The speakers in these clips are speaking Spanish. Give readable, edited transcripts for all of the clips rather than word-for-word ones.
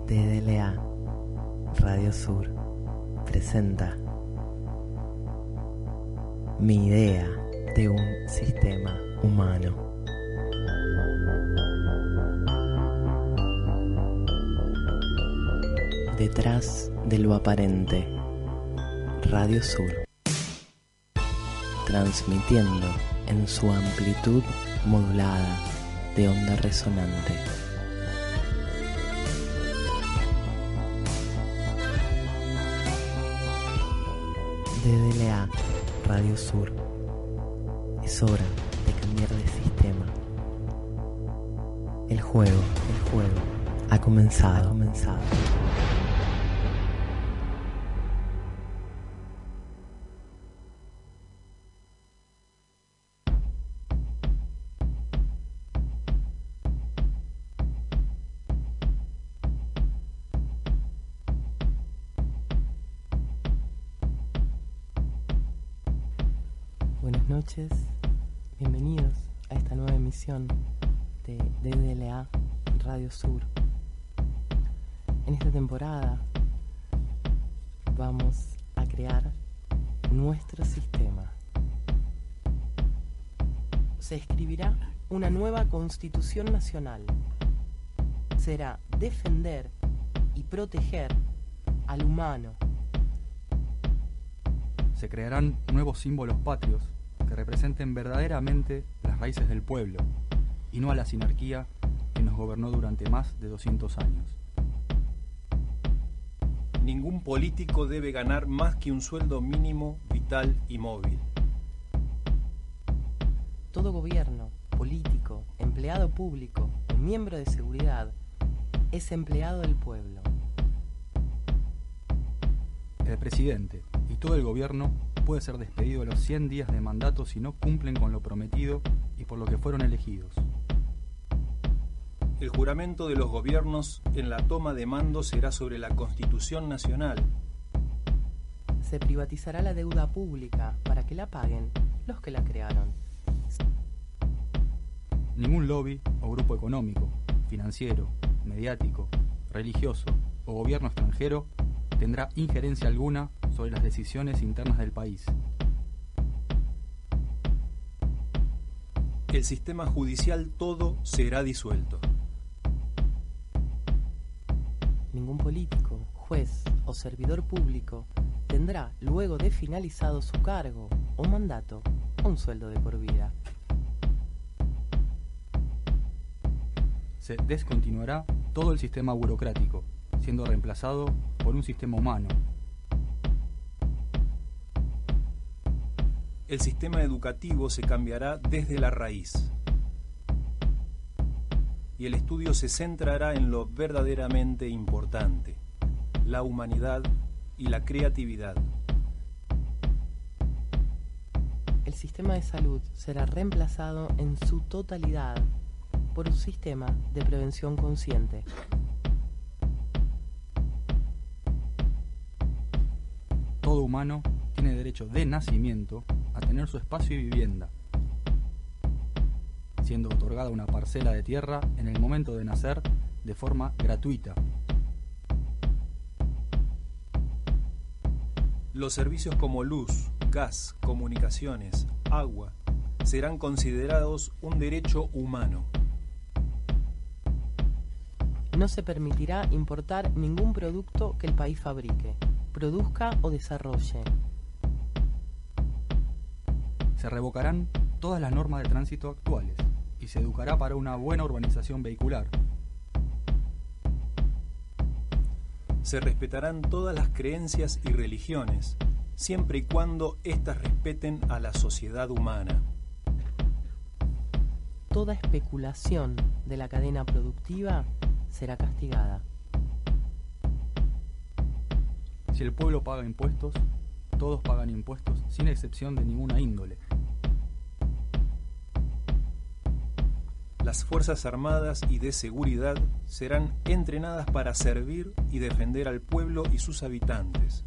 DDLA Radio Sur presenta Mi idea de un sistema humano. Detrás de lo aparente, Radio Sur, transmitiendo en su amplitud modulada de onda resonante. DDLA Radio Sur. Es hora de cambiar de sistema. El juego ha comenzado. Buenas noches, bienvenidos a esta nueva emisión de DDLA Radio Sur. En esta temporada vamos a crear nuestro sistema. Se escribirá una nueva Constitución Nacional. Será defender y proteger al humano. Se crearán nuevos símbolos patrios que representen verdaderamente las raíces del pueblo y no a la sinarquía que nos gobernó durante más de 200 años. Ningún político debe ganar más que un sueldo mínimo, vital y móvil. Todo gobierno, político, empleado público o miembro de seguridad es empleado del pueblo. El presidente y todo el gobierno puede ser despedido a los 100 días de mandato si no cumplen con lo prometido y por lo que fueron elegidos. El juramento de los gobiernos en la toma de mando será sobre la Constitución Nacional. Se privatizará la deuda pública para que la paguen los que la crearon. Ningún lobby o grupo económico, financiero, mediático, religioso o gobierno extranjero tendrá injerencia alguna sobre las decisiones internas del país. El sistema judicial todo será disuelto. Ningún político, juez o servidor público tendrá, luego de finalizado su cargo o mandato, un sueldo de por vida. Se descontinuará todo el sistema burocrático, siendo reemplazado por un sistema humano. El sistema educativo se cambiará desde la raíz. Y el estudio se centrará en lo verdaderamente importante, la humanidad y la creatividad. El sistema de salud será reemplazado en su totalidad por un sistema de prevención consciente. Todo humano tiene derecho de nacimiento a tener su espacio y vivienda, siendo otorgada una parcela de tierra en el momento de nacer de forma gratuita. Los servicios como luz, gas, comunicaciones, agua, serán considerados un derecho humano. No se permitirá importar ningún producto que el país fabrique, produzca o desarrolle. Se revocarán todas las normas de tránsito actuales y se educará para una buena urbanización vehicular. Se respetarán todas las creencias y religiones, siempre y cuando éstas respeten a la sociedad humana. Toda especulación de la cadena productiva será castigada. Si el pueblo paga impuestos, todos pagan impuestos sin excepción de ninguna índole. Las Fuerzas Armadas y de Seguridad serán entrenadas para servir y defender al pueblo y sus habitantes.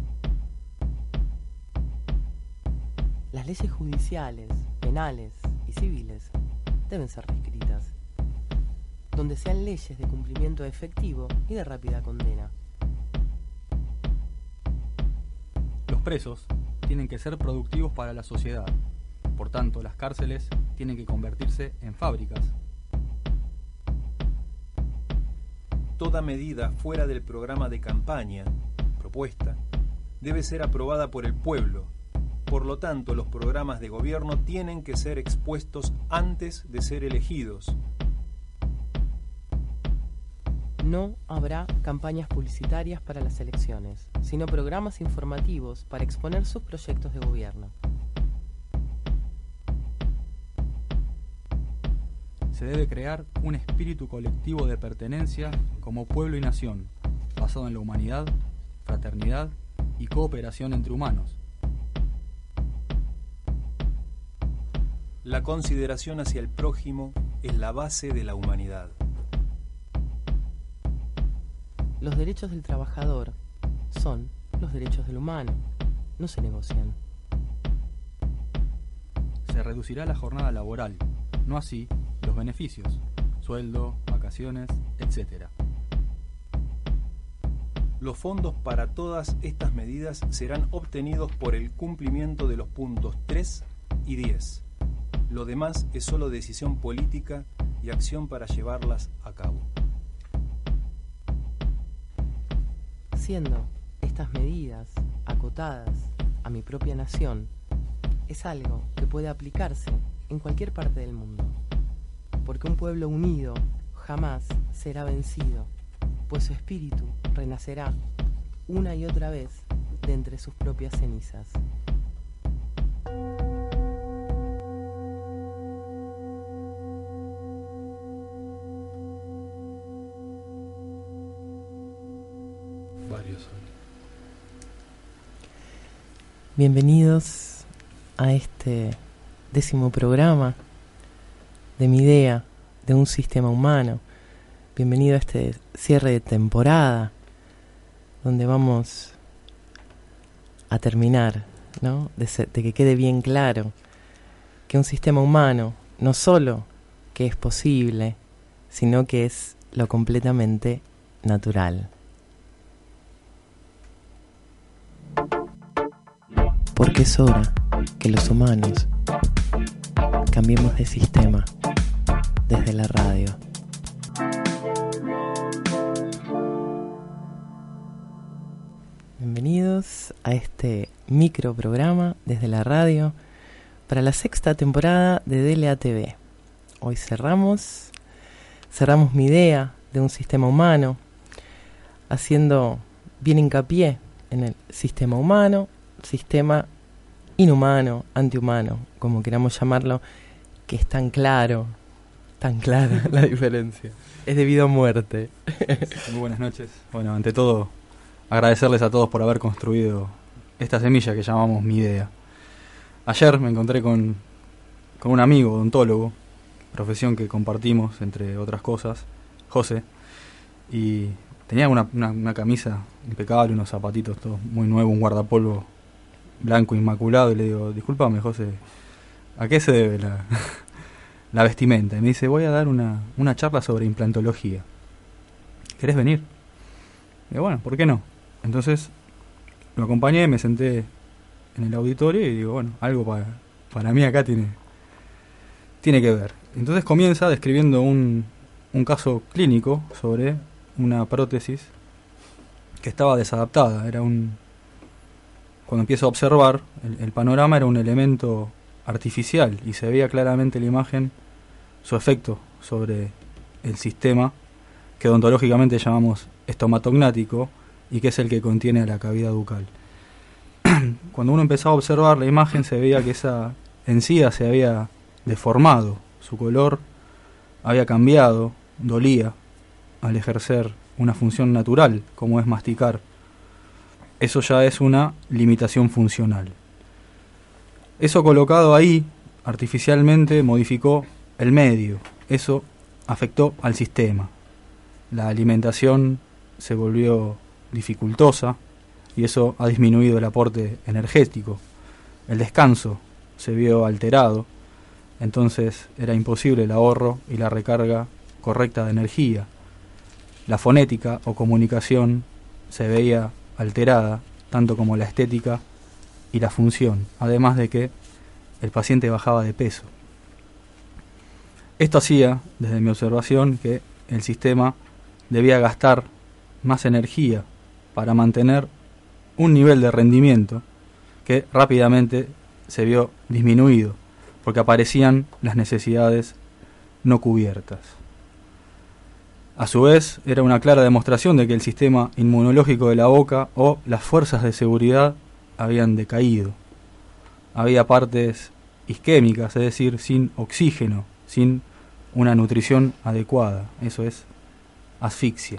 Las leyes judiciales, penales y civiles deben ser reescritas. donde sean leyes de cumplimiento efectivo y de rápida condena. Los presos tienen que ser productivos para la sociedad. Por tanto, las cárceles tienen que convertirse en fábricas. Toda medida fuera del programa de campaña, propuesta, debe ser aprobada por el pueblo. Por lo tanto, los programas de gobierno tienen que ser expuestos antes de ser elegidos. No habrá campañas publicitarias para las elecciones, sino programas informativos para exponer sus proyectos de gobierno. Se debe crear un espíritu colectivo de pertenencia como pueblo y nación, basado en la humanidad, fraternidad y cooperación entre humanos. La consideración hacia el prójimo es la base de la humanidad. Los derechos del trabajador son los derechos del humano, no se negocian. Se reducirá la jornada laboral, no así los beneficios, sueldo, vacaciones, etc. Los fondos para todas estas medidas serán obtenidos por el cumplimiento de los puntos 3 y 10. Lo demás es solo decisión política y acción para llevarlas a cabo. Siendo estas medidas acotadas a mi propia nación, es algo que puede aplicarse en cualquier parte del mundo, porque un pueblo unido jamás será vencido, pues su espíritu renacerá una y otra vez de entre sus propias cenizas. Bienvenidos a este 10º programa de mi idea de un sistema humano. Bienvenido a este cierre de temporada donde vamos a terminar, ¿no? De que quede bien claro que un sistema humano no solo que es posible, sino que es lo completamente natural. Porque es hora que los humanos cambiemos de sistema desde la radio. Bienvenidos a este microprograma desde la radio para la 6ª temporada de DLA TV. Hoy cerramos mi idea de un sistema humano, haciendo bien hincapié en el sistema humano, sistema inhumano, antihumano, como queramos llamarlo, que es tan clara la diferencia. Es debido a muerte. Muy buenas noches. Bueno, ante todo, agradecerles a todos por haber construido esta semilla que llamamos mi idea. Ayer me encontré con un amigo, odontólogo, profesión que compartimos, entre otras cosas, José, y tenía una camisa impecable, unos zapatitos todos muy nuevos, un guardapolvo blanco inmaculado, y le digo, discúlpame, José, ¿a qué se debe la vestimenta? Y me dice, voy a dar una charla sobre implantología. ¿Querés venir? Y digo, bueno, ¿por qué no? Entonces lo acompañé, me senté en el auditorio y digo, bueno, algo para mí acá tiene que ver. Entonces comienza describiendo un caso clínico sobre una prótesis que estaba desadaptada. Cuando empiezo a observar, el panorama era un elemento artificial y se veía claramente en la imagen su efecto sobre el sistema que odontológicamente llamamos estomatognático y que es el que contiene a la cavidad bucal. Cuando uno empezaba a observar la imagen se veía que esa encía se había deformado, su color había cambiado, dolía al ejercer una función natural como es masticar. Eso ya es una limitación funcional. Eso colocado ahí, artificialmente, modificó el medio. Eso afectó al sistema. La alimentación se volvió dificultosa y eso ha disminuido el aporte energético. El descanso se vio alterado, entonces era imposible el ahorro y la recarga correcta de energía. La fonética o comunicación se veía alterada, tanto como la estética y la función, además de que el paciente bajaba de peso. Esto hacía, desde mi observación, que el sistema debía gastar más energía para mantener un nivel de rendimiento que rápidamente se vio disminuido, porque aparecían las necesidades no cubiertas. A su vez, era una clara demostración de que el sistema inmunológico de la boca o las fuerzas de seguridad habían decaído. Había partes isquémicas, es decir, sin oxígeno, sin una nutrición adecuada, eso es asfixia.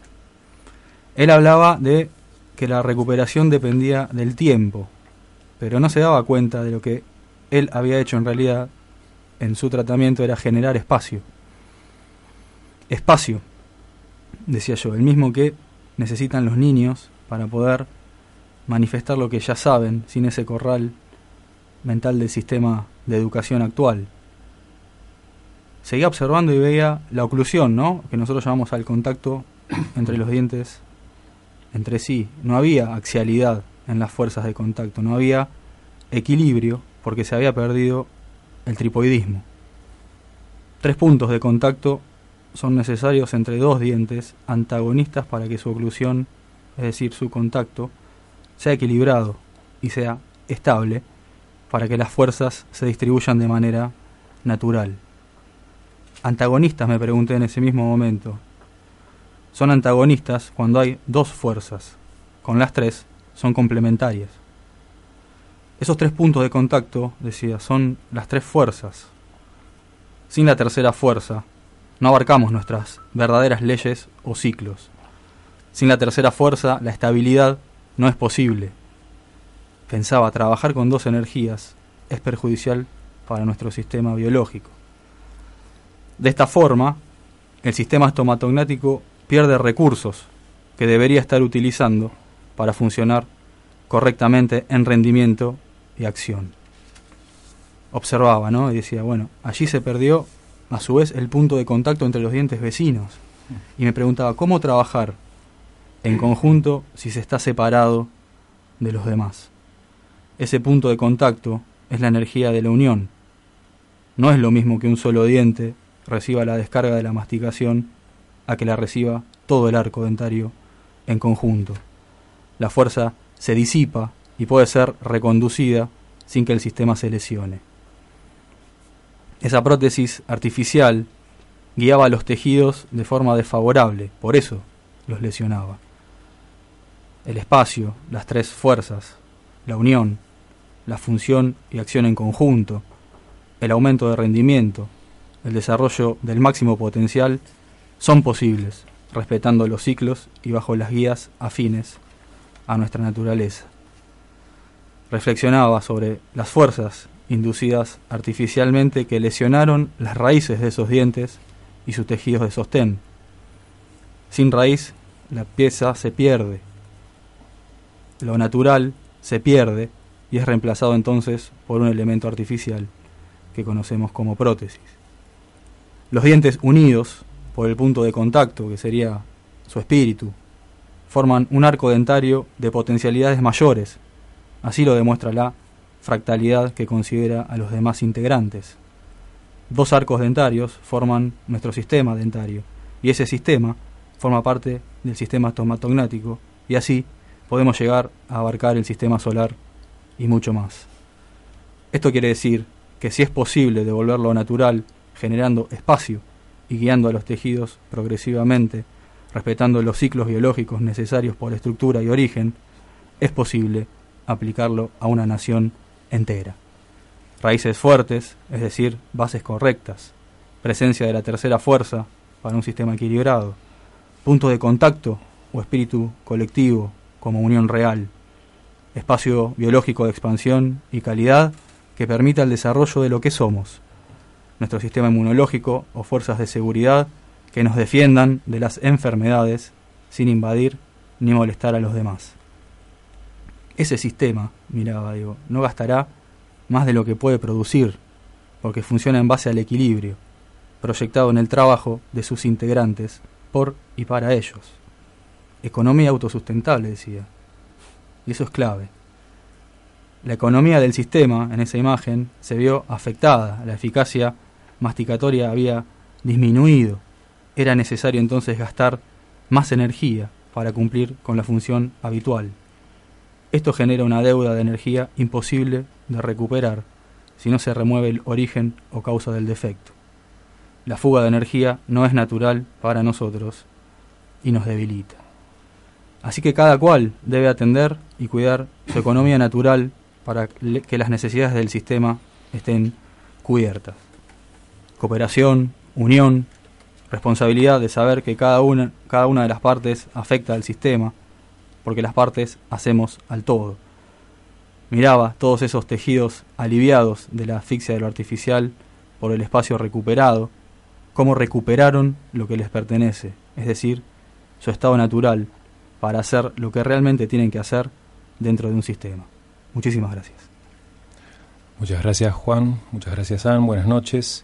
Él hablaba de que la recuperación dependía del tiempo, pero no se daba cuenta de lo que él había hecho en realidad en su tratamiento era generar espacio. Espacio, decía yo, el mismo que necesitan los niños para poder manifestar lo que ya saben sin ese corral mental del sistema de educación actual. Seguía observando y veía la oclusión, ¿no?, que nosotros llamamos al contacto entre los dientes entre sí. No había axialidad en las fuerzas de contacto, no había equilibrio porque se había perdido el tripoidismo. 3 puntos de contacto son necesarios entre 2 dientes antagonistas para que su oclusión, es decir, su contacto, sea equilibrado y sea estable para que las fuerzas se distribuyan de manera natural. Antagonistas, me pregunté en ese mismo momento. Son antagonistas cuando hay 2 fuerzas. Con las 3 son complementarias. Esos 3 puntos de contacto, decía, son las 3 fuerzas. Sin la tercera fuerza, no abarcamos nuestras verdaderas leyes o ciclos. Sin la tercera fuerza, la estabilidad no es posible. Pensaba, trabajar con 2 energías es perjudicial para nuestro sistema biológico. De esta forma, el sistema estomatognático pierde recursos que debería estar utilizando para funcionar correctamente en rendimiento y acción. Observaba, ¿no?, y decía, bueno, allí se perdió a su vez el punto de contacto entre los dientes vecinos. Y me preguntaba, ¿cómo trabajar en conjunto si se está separado de los demás? Ese punto de contacto es la energía de la unión. No es lo mismo que un solo diente reciba la descarga de la masticación a que la reciba todo el arco dentario en conjunto. La fuerza se disipa y puede ser reconducida sin que el sistema se lesione. Esa prótesis artificial guiaba a los tejidos de forma desfavorable, por eso los lesionaba. El espacio, las 3 fuerzas, la unión, la función y acción en conjunto, el aumento de rendimiento, el desarrollo del máximo potencial, son posibles, respetando los ciclos y bajo las guías afines a nuestra naturaleza. Reflexionaba sobre las fuerzas inducidas artificialmente que lesionaron las raíces de esos dientes y sus tejidos de sostén. Sin raíz, la pieza se pierde. Lo natural se pierde y es reemplazado entonces por un elemento artificial que conocemos como prótesis. Los dientes unidos por el punto de contacto, que sería su espíritu, forman un arco dentario de potencialidades mayores. Así lo demuestra la fractalidad que considera a los demás integrantes. 2 arcos dentarios forman nuestro sistema dentario, y ese sistema forma parte del sistema estomatognático, y así podemos llegar a abarcar el sistema solar y mucho más. Esto quiere decir que si es posible devolverlo natural, generando espacio y guiando a los tejidos progresivamente, respetando los ciclos biológicos necesarios por estructura y origen, es posible aplicarlo a una nación entera. Raíces fuertes, es decir, bases correctas, presencia de la tercera fuerza para un sistema equilibrado, punto de contacto o espíritu colectivo como unión real, espacio biológico de expansión y calidad que permita el desarrollo de lo que somos, nuestro sistema inmunológico o fuerzas de seguridad que nos defiendan de las enfermedades sin invadir ni molestar a los demás. Ese sistema, miraba, no gastará más de lo que puede producir, porque funciona en base al equilibrio. proyectado en el trabajo de sus integrantes, por y para ellos. Economía autosustentable, decía. Y eso es clave. La economía del sistema, en esa imagen, se vio afectada. La eficacia masticatoria había disminuido. Era necesario entonces gastar más energía para cumplir con la función habitual. Esto genera una deuda de energía imposible de recuperar si no se remueve el origen o causa del defecto. La fuga de energía no es natural para nosotros y nos debilita. Así que cada cual debe atender y cuidar su economía natural para que las necesidades del sistema estén cubiertas. Cooperación, unión, responsabilidad de saber que cada una de las partes afecta al sistema, porque las partes hacemos al todo. Miraba todos esos tejidos aliviados de la asfixia de lo artificial por el espacio recuperado, cómo recuperaron lo que les pertenece, es decir, su estado natural, para hacer lo que realmente tienen que hacer dentro de un sistema. Muchísimas gracias. Muchas gracias, Juan. Muchas gracias, Ann. Buenas noches.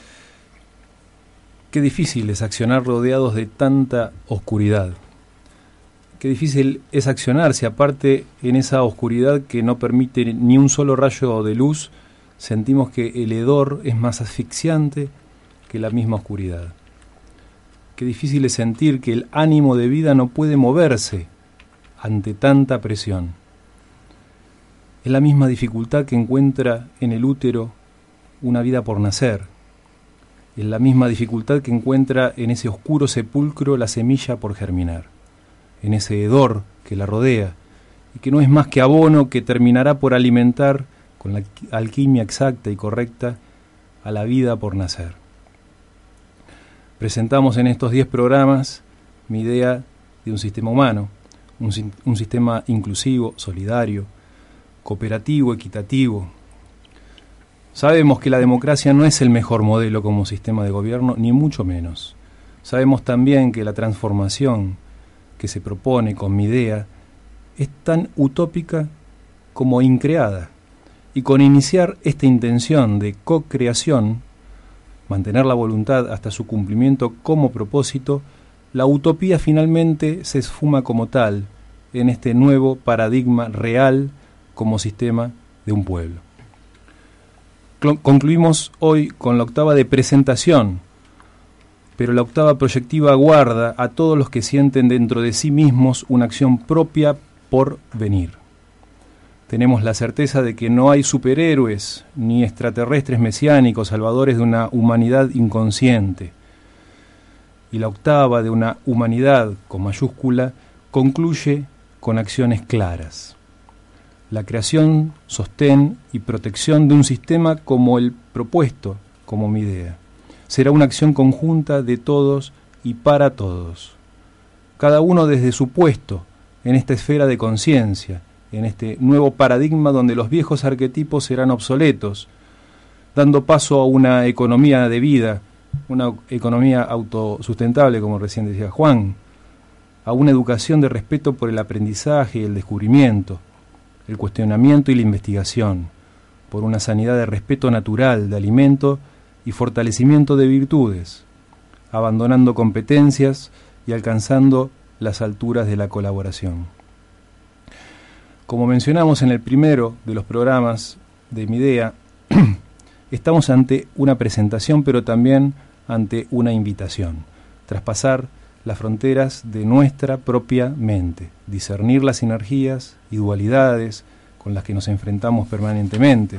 Qué difícil es accionar rodeados de tanta oscuridad. Qué difícil es accionar si aparte en esa oscuridad que no permite ni un solo rayo de luz, sentimos que el hedor es más asfixiante que la misma oscuridad. Qué difícil es sentir que el ánimo de vida no puede moverse ante tanta presión. Es la misma dificultad que encuentra en el útero una vida por nacer. Es la misma dificultad que encuentra en ese oscuro sepulcro la semilla por germinar, en ese hedor que la rodea, y que no es más que abono que terminará por alimentar con la alquimia exacta y correcta a la vida por nacer. Presentamos en estos 10 programas mi idea de un sistema humano, un sistema inclusivo, solidario, cooperativo, equitativo. Sabemos que la democracia no es el mejor modelo como sistema de gobierno, ni mucho menos. Sabemos también que la transformación que se propone con mi idea es tan utópica como increada. Y con iniciar esta intención de co-creación, mantener la voluntad hasta su cumplimiento como propósito, la utopía finalmente se esfuma como tal en este nuevo paradigma real como sistema de un pueblo. Concluimos hoy con la octava de presentación, pero la octava proyectiva guarda a todos los que sienten dentro de sí mismos una acción propia por venir. Tenemos la certeza de que no hay superhéroes ni extraterrestres mesiánicos salvadores de una humanidad inconsciente. Y la octava de una humanidad con mayúscula concluye con acciones claras. La creación, sostén y protección de un sistema como el propuesto, como mi idea. Será una acción conjunta de todos y para todos. Cada uno desde su puesto en esta esfera de conciencia, en este nuevo paradigma donde los viejos arquetipos serán obsoletos, dando paso a una economía de vida, una economía autosustentable, como recién decía Juan, a una educación de respeto por el aprendizaje y el descubrimiento, el cuestionamiento y la investigación, por una sanidad de respeto natural, de alimento y fortalecimiento de virtudes, abandonando competencias y alcanzando las alturas de la colaboración. Como mencionamos en el primero de los programas de mi idea, estamos ante una presentación, pero también ante una invitación, traspasar las fronteras de nuestra propia mente, discernir las sinergias y dualidades con las que nos enfrentamos permanentemente.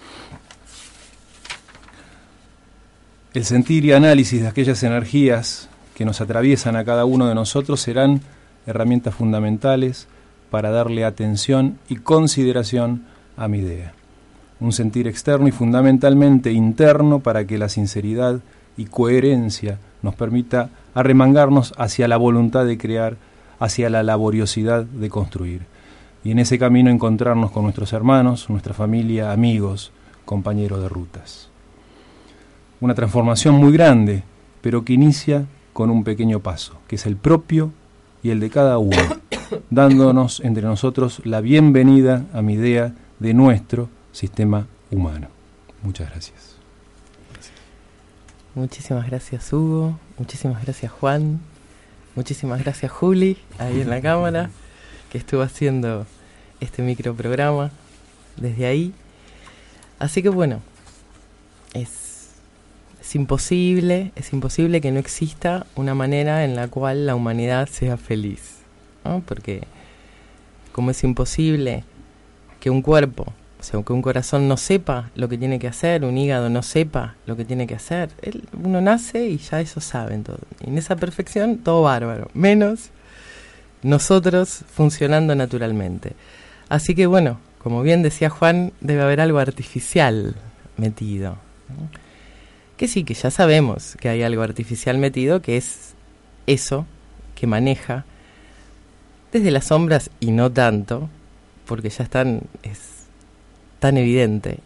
El sentir y análisis de aquellas energías que nos atraviesan a cada uno de nosotros serán herramientas fundamentales para darle atención y consideración a mi idea. Un sentir externo y fundamentalmente interno para que la sinceridad y coherencia nos permita arremangarnos hacia la voluntad de crear, hacia la laboriosidad de construir. Y en ese camino encontrarnos con nuestros hermanos, nuestra familia, amigos, compañeros de rutas. Una transformación muy grande, pero que inicia con un pequeño paso, que es el propio y el de cada uno, dándonos entre nosotros la bienvenida a mi idea de nuestro sistema humano. Muchas gracias. Muchísimas gracias, Hugo. Muchísimas gracias, Juan. Muchísimas gracias, Juli, ahí en la cámara, que estuvo haciendo este microprograma desde ahí. Así que bueno, es imposible que no exista una manera en la cual la humanidad sea feliz, ¿no? Porque como es imposible que un cuerpo, o sea, que un corazón no sepa lo que tiene que hacer, un hígado no sepa lo que tiene que hacer, uno nace y ya eso saben todo. Y en esa perfección, todo bárbaro, menos nosotros funcionando naturalmente. Así que bueno, como bien decía Juan, debe haber algo artificial metido, ¿no? Que sí, que ya sabemos que hay algo artificial metido, que es eso que maneja desde las sombras y no tanto, porque ya es tan evidente,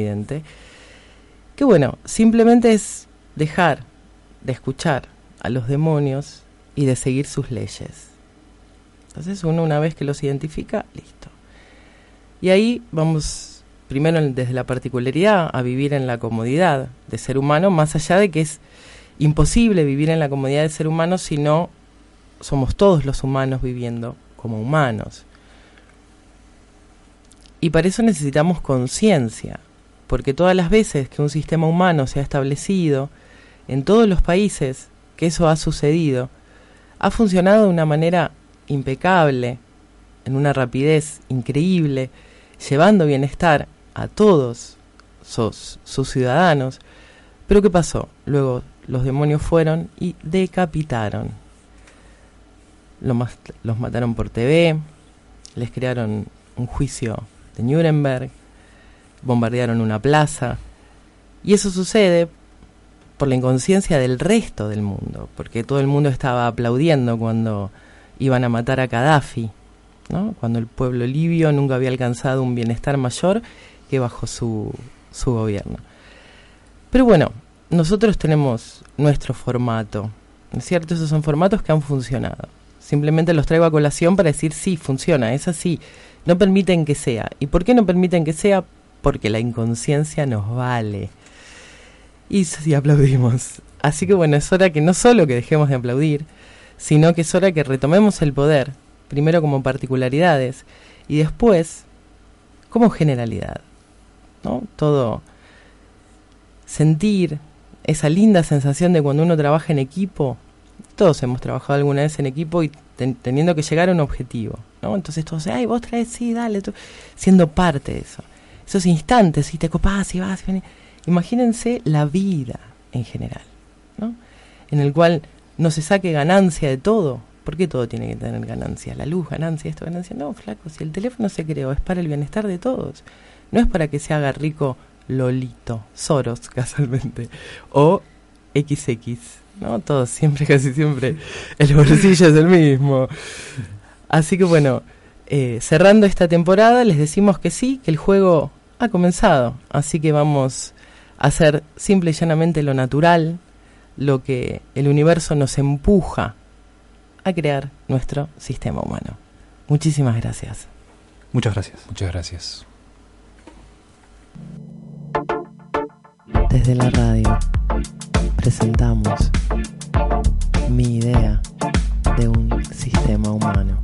que bueno, simplemente es dejar de escuchar a los demonios y de seguir sus leyes. Entonces uno, una vez que los identifica, listo. Y ahí vamos primero desde la particularidad a vivir en la comodidad de ser humano, más allá de que es imposible vivir en la comodidad de ser humano si no somos todos los humanos viviendo como humanos. Y para eso necesitamos conciencia, porque todas las veces que un sistema humano se ha establecido, en todos los países que eso ha sucedido, ha funcionado de una manera impecable, en una rapidez increíble, llevando bienestar a todos sus ciudadanos. Pero ¿qué pasó? Luego los demonios fueron y decapitaron. Los mataron por TV, les crearon un juicio de Nuremberg, bombardearon una plaza, y eso sucede por la inconsciencia del resto del mundo, porque todo el mundo estaba aplaudiendo cuando iban a matar a Gaddafi, ¿no? Cuando el pueblo libio nunca había alcanzado un bienestar mayor que bajo su gobierno. Pero bueno, nosotros tenemos nuestro formato, ¿no es cierto? Esos son formatos que han funcionado. Simplemente los traigo a colación para decir sí, funciona, es así. No permiten que sea. ¿Y por qué no permiten que sea? Porque la inconsciencia nos vale. Y sí, aplaudimos. Así que bueno, es hora que no solo que dejemos de aplaudir, sino que es hora que retomemos el poder, primero como particularidades y después como generalidad, ¿no? Todo sentir esa linda sensación de cuando uno trabaja en equipo. Todos hemos trabajado alguna vez en equipo y teniendo que llegar a un objetivo, ¿no? Entonces todos, ay, vos traes, sí, dale, tú, siendo parte de eso. Esos instantes, y te copás y vas y venís. Imagínense la vida en general, ¿no? En el cual no se saque ganancia de todo. ¿Por qué todo tiene que tener ganancia? La luz, ganancia, esto, ganancia. No, flaco, si el teléfono se creó es para el bienestar de todos. No es para que se haga rico Lolito, Soros, casualmente, o XX, ¿no? Todos siempre, casi siempre, el bolsillo es el mismo. Así que bueno, cerrando esta temporada les decimos que sí, que el juego ha comenzado. Así que vamos a hacer simple y llanamente lo natural, lo que el universo nos empuja a crear nuestro sistema humano. Muchísimas gracias. Muchas gracias. Muchas gracias. Desde la radio presentamos mi idea de un sistema humano.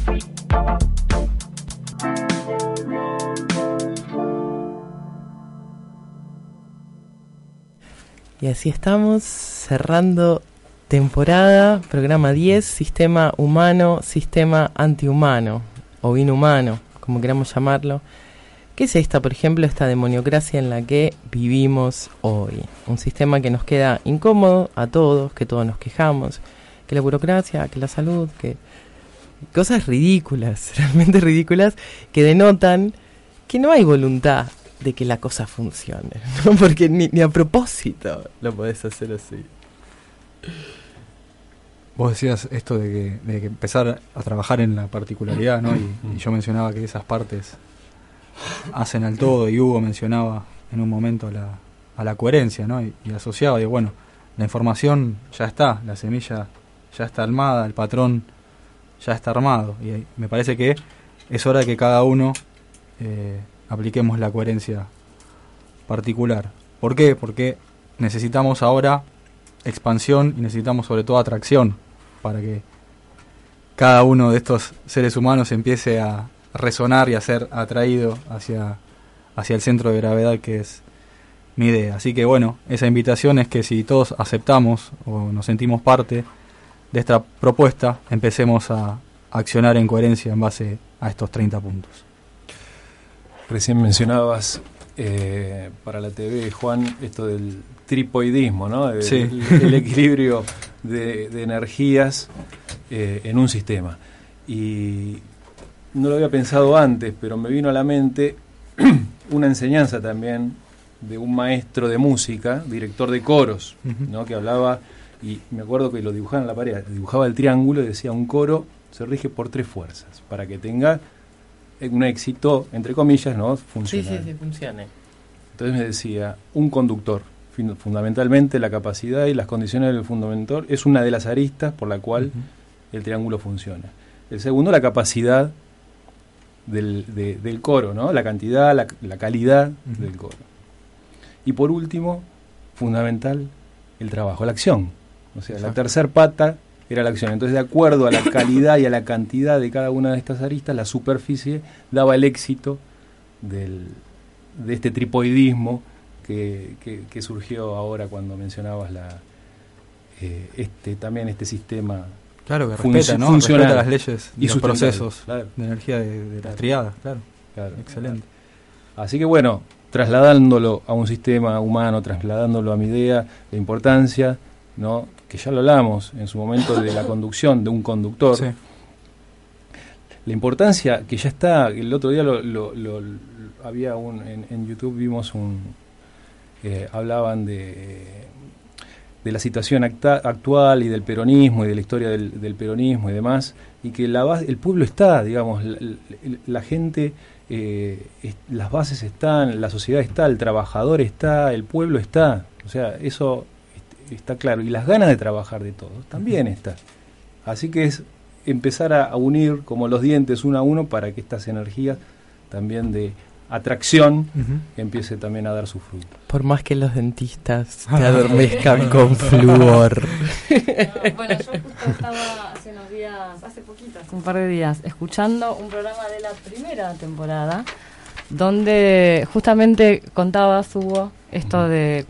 Y así estamos cerrando temporada, programa 10, sistema humano, sistema antihumano o inhumano, como queramos llamarlo. ¿Qué es esta, por ejemplo, esta demoniocracia en la que vivimos hoy? Un sistema que nos queda incómodo a todos, que todos nos quejamos, que la burocracia, que la salud, que cosas ridículas, realmente ridículas, que denotan que no hay voluntad de que la cosa funcione, ¿no? Porque ni a propósito lo podés hacer así. Vos decías esto de que empezar a trabajar en la particularidad, ¿no? Y yo mencionaba que esas partes hacen al todo, y Hugo mencionaba en un momento a la coherencia, ¿no? Y asociaba, y bueno, la información ya está, la semilla ya está armada, el patrón ya está armado, y me parece que es hora de que cada uno apliquemos la coherencia particular. ¿Por qué? Porque necesitamos ahora expansión y necesitamos sobre todo atracción para que cada uno de estos seres humanos empiece a resonar y a ser atraído hacia el centro de gravedad que es mi idea. Así que bueno, esa invitación es que si todos aceptamos o nos sentimos parte de esta propuesta, empecemos a accionar en coherencia en base a estos 30 puntos. Recién mencionabas para la TV, Juan, esto del tripoidismo, ¿no? Sí. El equilibrio de energías en un sistema. Y no lo había pensado antes, pero me vino a la mente una enseñanza también de un maestro de música, director de coros, ¿no? Que hablaba, y me acuerdo que lo dibujaba en la pared, dibujaba el triángulo y decía: un coro se rige por 3 fuerzas, para que tenga un éxito, entre comillas, ¿no? Funcional. Sí, funcione. Entonces me decía, un conductor, fundamentalmente la capacidad y las condiciones del fundamental es una de las aristas por la cual el triángulo funciona. El segundo, la capacidad del coro, ¿no? La cantidad, la calidad del coro. Y por último, fundamental, el trabajo, la acción. O sea, la tercer pata era la acción. Entonces, de acuerdo a la calidad y a la cantidad de cada una de estas aristas, la superficie daba el éxito de este tripoidismo que surgió ahora cuando mencionabas también este sistema. Claro, que respeta, ¿no? Respeta las leyes y los procesos, claro, de energía de las triadas, claro. Excelente. Así que bueno, trasladándolo a un sistema humano, trasladándolo a mi idea, la importancia, ¿no? Que ya lo hablamos en su momento de la conducción de un conductor. Sí. La importancia que ya está, el otro día había en YouTube vimos hablaban de la situación actual y del peronismo y de la historia del peronismo y demás, y que el pueblo está, digamos, la gente, las bases están, la sociedad está, el trabajador está, el pueblo está, o sea, eso está claro, y las ganas de trabajar de todos también está. Así que es empezar a unir como los dientes uno a uno para que estas energías también de atracción empiece también a dar su fruto. Por más que los dentistas te adormezcan con flúor. Bueno, yo justo estaba hace unos días, hace poquitos, un par de días, escuchando un programa de la primera temporada donde justamente contaba Hugo esto de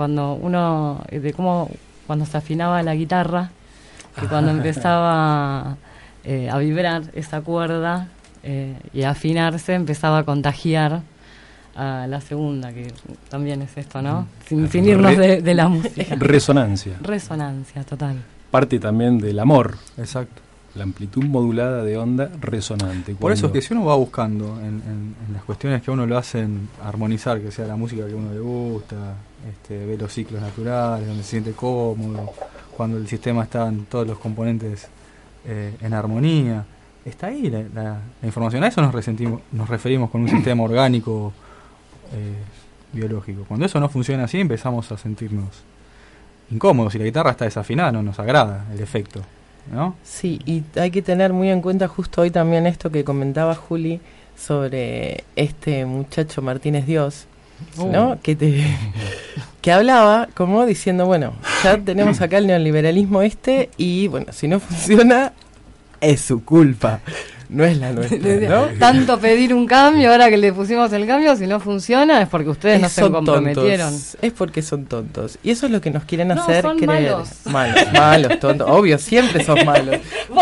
cuando se afinaba la guitarra, que cuando empezaba a vibrar esa cuerda y a afinarse, empezaba a contagiar a la segunda, que también es esto, ¿no? Sin irnos de la música. Resonancia, total. Parte también del amor. Exacto. La amplitud modulada de onda resonante. Por eso es que si uno va buscando en las cuestiones que a uno lo hacen armonizar, que sea la música que a uno le gusta, ve los ciclos naturales, donde se siente cómodo, cuando el sistema está en todos los componentes en armonía, está ahí la información. A eso nos referimos con un sistema orgánico biológico. Cuando eso no funciona así, empezamos a sentirnos incómodos. Si la guitarra está desafinada, no nos agrada el efecto, ¿no? Sí, y hay que tener muy en cuenta justo hoy también esto que comentaba Juli sobre este muchacho Martínez Dios, ¿no? Que hablaba como diciendo, bueno, ya tenemos acá el neoliberalismo y bueno, si no funciona es su culpa, no es la nuestra, ¿no? Tanto pedir un cambio, ahora que le pusimos el cambio, si no funciona es porque ustedes no se comprometieron. Es porque son tontos. Y eso es lo que nos quieren hacer son creer. Malos. Malos, tontos. Obvio, siempre sos malos.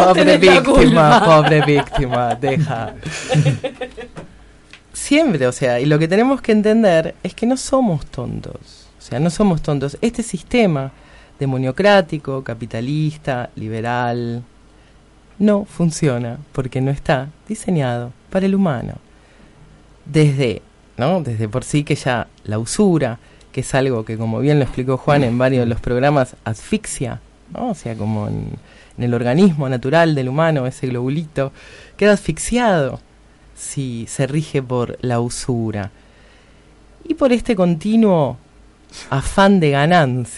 Pobre víctima, deja. Siempre, o sea, y lo que tenemos que entender es que no somos tontos. O sea, no somos tontos. Este sistema demoniocrático, capitalista, liberal, no funciona porque no está diseñado para el humano. Desde por sí que ya la usura, que es algo que, como bien lo explicó Juan en varios de los programas, asfixia, ¿no? O sea, como en el organismo natural del humano, ese globulito, queda asfixiado si se rige por la usura. Y por este continuo afán de ganancia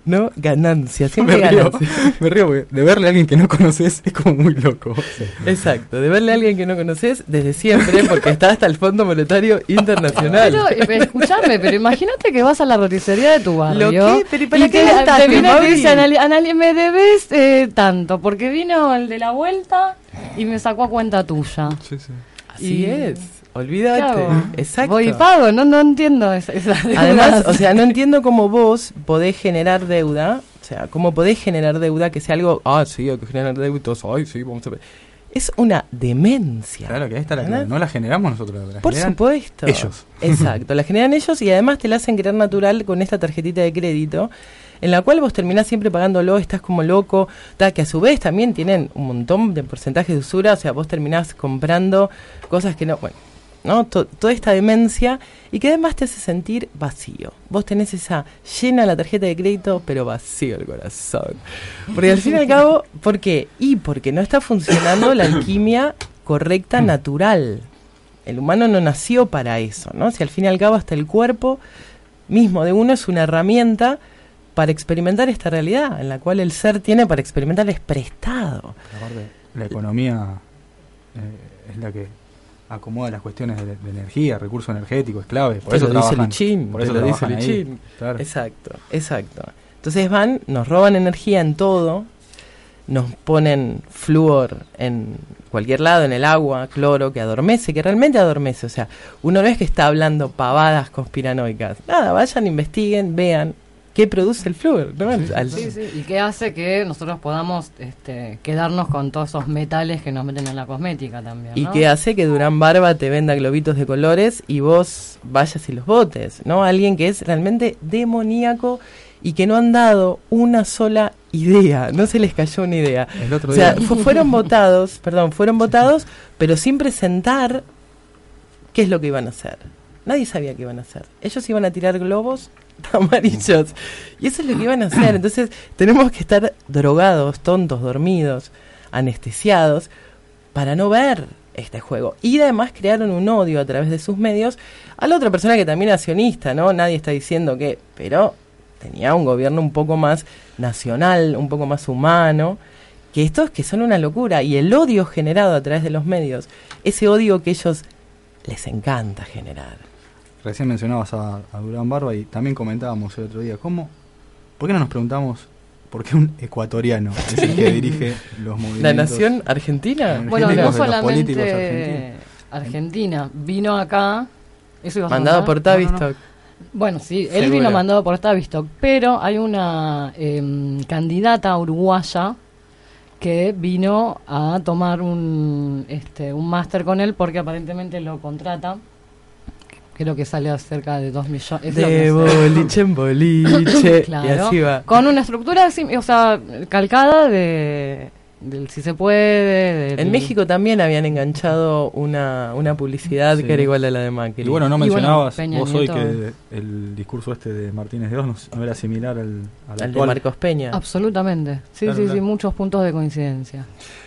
¿no? Ganancia, siempre me río ganancia. porque de verle a alguien que no conoces es como muy loco. Exacto, de verle a alguien que no conoces desde siempre, porque está hasta el Fondo Monetario Internacional. Pero escuchame, pero imagínate que vas a la roticería de tu barrio. ¿Lo qué? ¿Pero y para y qué te gastaste, viene y te Mauri? dice, Anali, me debes tanto, porque vino el de la vuelta y me sacó a cuenta tuya. Sí, sí. Así Y- es, ¿Qué olvídate. hago? Exacto. Voy y pago, no entiendo esa deuda. Además, o sea, no entiendo cómo vos podés generar deuda, o sea, cómo podés generar deuda que sea algo, sí, hay que generar deudas, sí, vamos a ver. Es una demencia. Claro que ahí está la ¿Verdad? clave. No la generamos nosotros, la Por generan supuesto. ellos. Exacto, la generan ellos y además te la hacen creer natural con esta tarjetita de crédito, en la cual vos terminás siempre pagándolo, estás como loco, que a su vez también tienen un montón de porcentajes de usura, o sea, vos terminás comprando cosas que no, bueno, ¿no? Toda esta demencia y que además te hace sentir vacío. Vos tenés esa llena la tarjeta de crédito, pero vacío el corazón. Porque al fin y al cabo, ¿por qué? Y porque no está funcionando la alquimia correcta, natural. El humano no nació para eso, ¿no? Si al fin y al cabo hasta el cuerpo mismo de uno es una herramienta para experimentar esta realidad, en la cual el ser tiene para experimentar es prestado. Aparte, la economía es la que acomoda las cuestiones de energía, recurso energético, es clave. Por Te eso lo dice trabajan. Lichín, Por te eso lo dice trabajan ahí. Lichín. Claro. Exacto, exacto. Entonces nos roban energía en todo, nos ponen flúor en cualquier lado, en el agua, cloro, que adormece, que realmente adormece. O sea, uno no es que está hablando pavadas conspiranoicas. Nada, vayan, investiguen, vean qué produce el flúor, ¿no? Sí, y qué hace que nosotros podamos quedarnos con todos esos metales que nos meten en la cosmética también, Y ¿no? que hace que Durán Barba te venda globitos de colores y vos vayas y los botes, ¿no? Alguien que es realmente demoníaco y que no han dado una sola idea, no se les cayó una idea. El otro O sea, día. fueron votados, pero sin presentar qué es lo que iban a hacer. Nadie sabía qué iban a hacer. Ellos iban a tirar globos amarillos y eso es lo que iban a hacer. Entonces tenemos que estar drogados, tontos, dormidos, anestesiados para no ver este juego. Y además crearon un odio a través de sus medios a la otra persona que también es accionista, ¿no? Nadie está diciendo que, pero tenía un gobierno un poco más nacional, un poco más humano, que estos que son una locura. Y el odio generado a través de los medios, ese odio que ellos les encanta generar. Recién mencionabas a Durán Barba y también comentábamos el otro día, ¿por qué no nos preguntamos por qué un ecuatoriano es el que dirige los movimientos? ¿La nación argentina? Bueno, políticos no de los políticos solamente Argentina, vino acá, eso ibas a Mandado contar. por Tavistock. Bueno, sí, él Seguro. vino mandado por Tavistock, pero hay una candidata uruguaya que vino a tomar un máster con él porque aparentemente lo contrata. Creo que sale a cerca de 2 millones. De boliche en boliche. Claro, Y así va. con una estructura, o sea, calcada del si se puede. En México también habían enganchado una publicidad Sí. que era igual a la de Macri. Y bueno, no Y bueno, mencionabas Peña vos hoy Nieto. que el discurso de Martínez de Oz no era similar al al de actual. Marcos Peña. Absolutamente. Sí, Claro, sí, claro. sí, muchos puntos de coincidencia.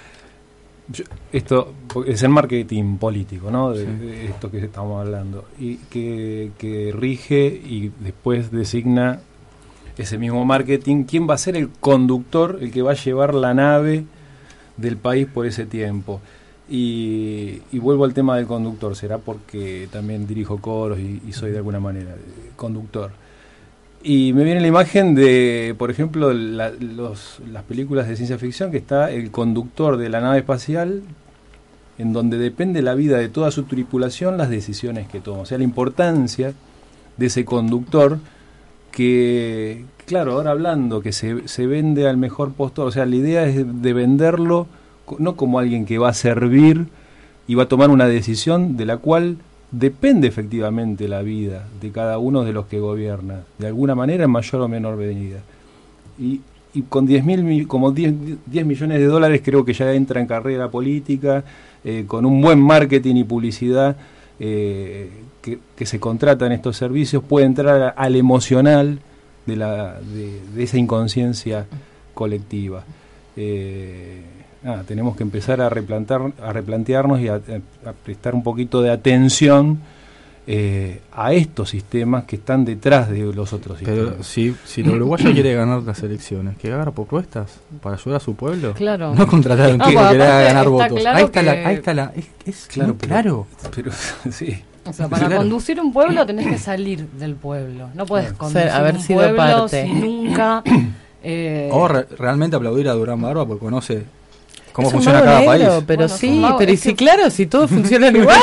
Esto es el marketing político, ¿no? Sí. De esto que estamos hablando. Y que rige y después designa ese mismo marketing quién va a ser el conductor, el que va a llevar la nave del país por ese tiempo. Y vuelvo al tema del conductor, será porque también dirijo coros y soy de alguna manera conductor. Y me viene la imagen de, por ejemplo, las películas de ciencia ficción, que está el conductor de la nave espacial, en donde depende la vida de toda su tripulación, las decisiones que toma. O sea, la importancia de ese conductor que, claro, ahora hablando, que se vende al mejor postor. O sea, la idea es de venderlo no como alguien que va a servir y va a tomar una decisión de la cual depende efectivamente la vida de cada uno de los que gobierna, de alguna manera en mayor o menor medida. Y con 10 millones de dólares creo que ya entra en carrera política, con un buen marketing y publicidad que se contrata en estos servicios, puede entrar al emocional de esa inconsciencia colectiva. Tenemos que empezar a replantearnos y a prestar un poquito de atención a estos sistemas que están detrás de los otros sistemas. Pero si la Uruguaya quiere ganar las elecciones, que haga propuestas para ayudar a su pueblo. Claro. No contratar a un No, tipo que le haga ganar está votos. claro Ahí está la. Es Claro, muy claro. Pero sí. O sea, para Claro. conducir un pueblo tenés que salir del pueblo. No puedes conducir Haber un sido pueblo parte. si nunca... O realmente aplaudir a Durán Barba porque conoce cómo Es un funciona mago cada negro, país. pero Bueno, es un sí, mago, pero es si que- claro, si todos funcionan igual.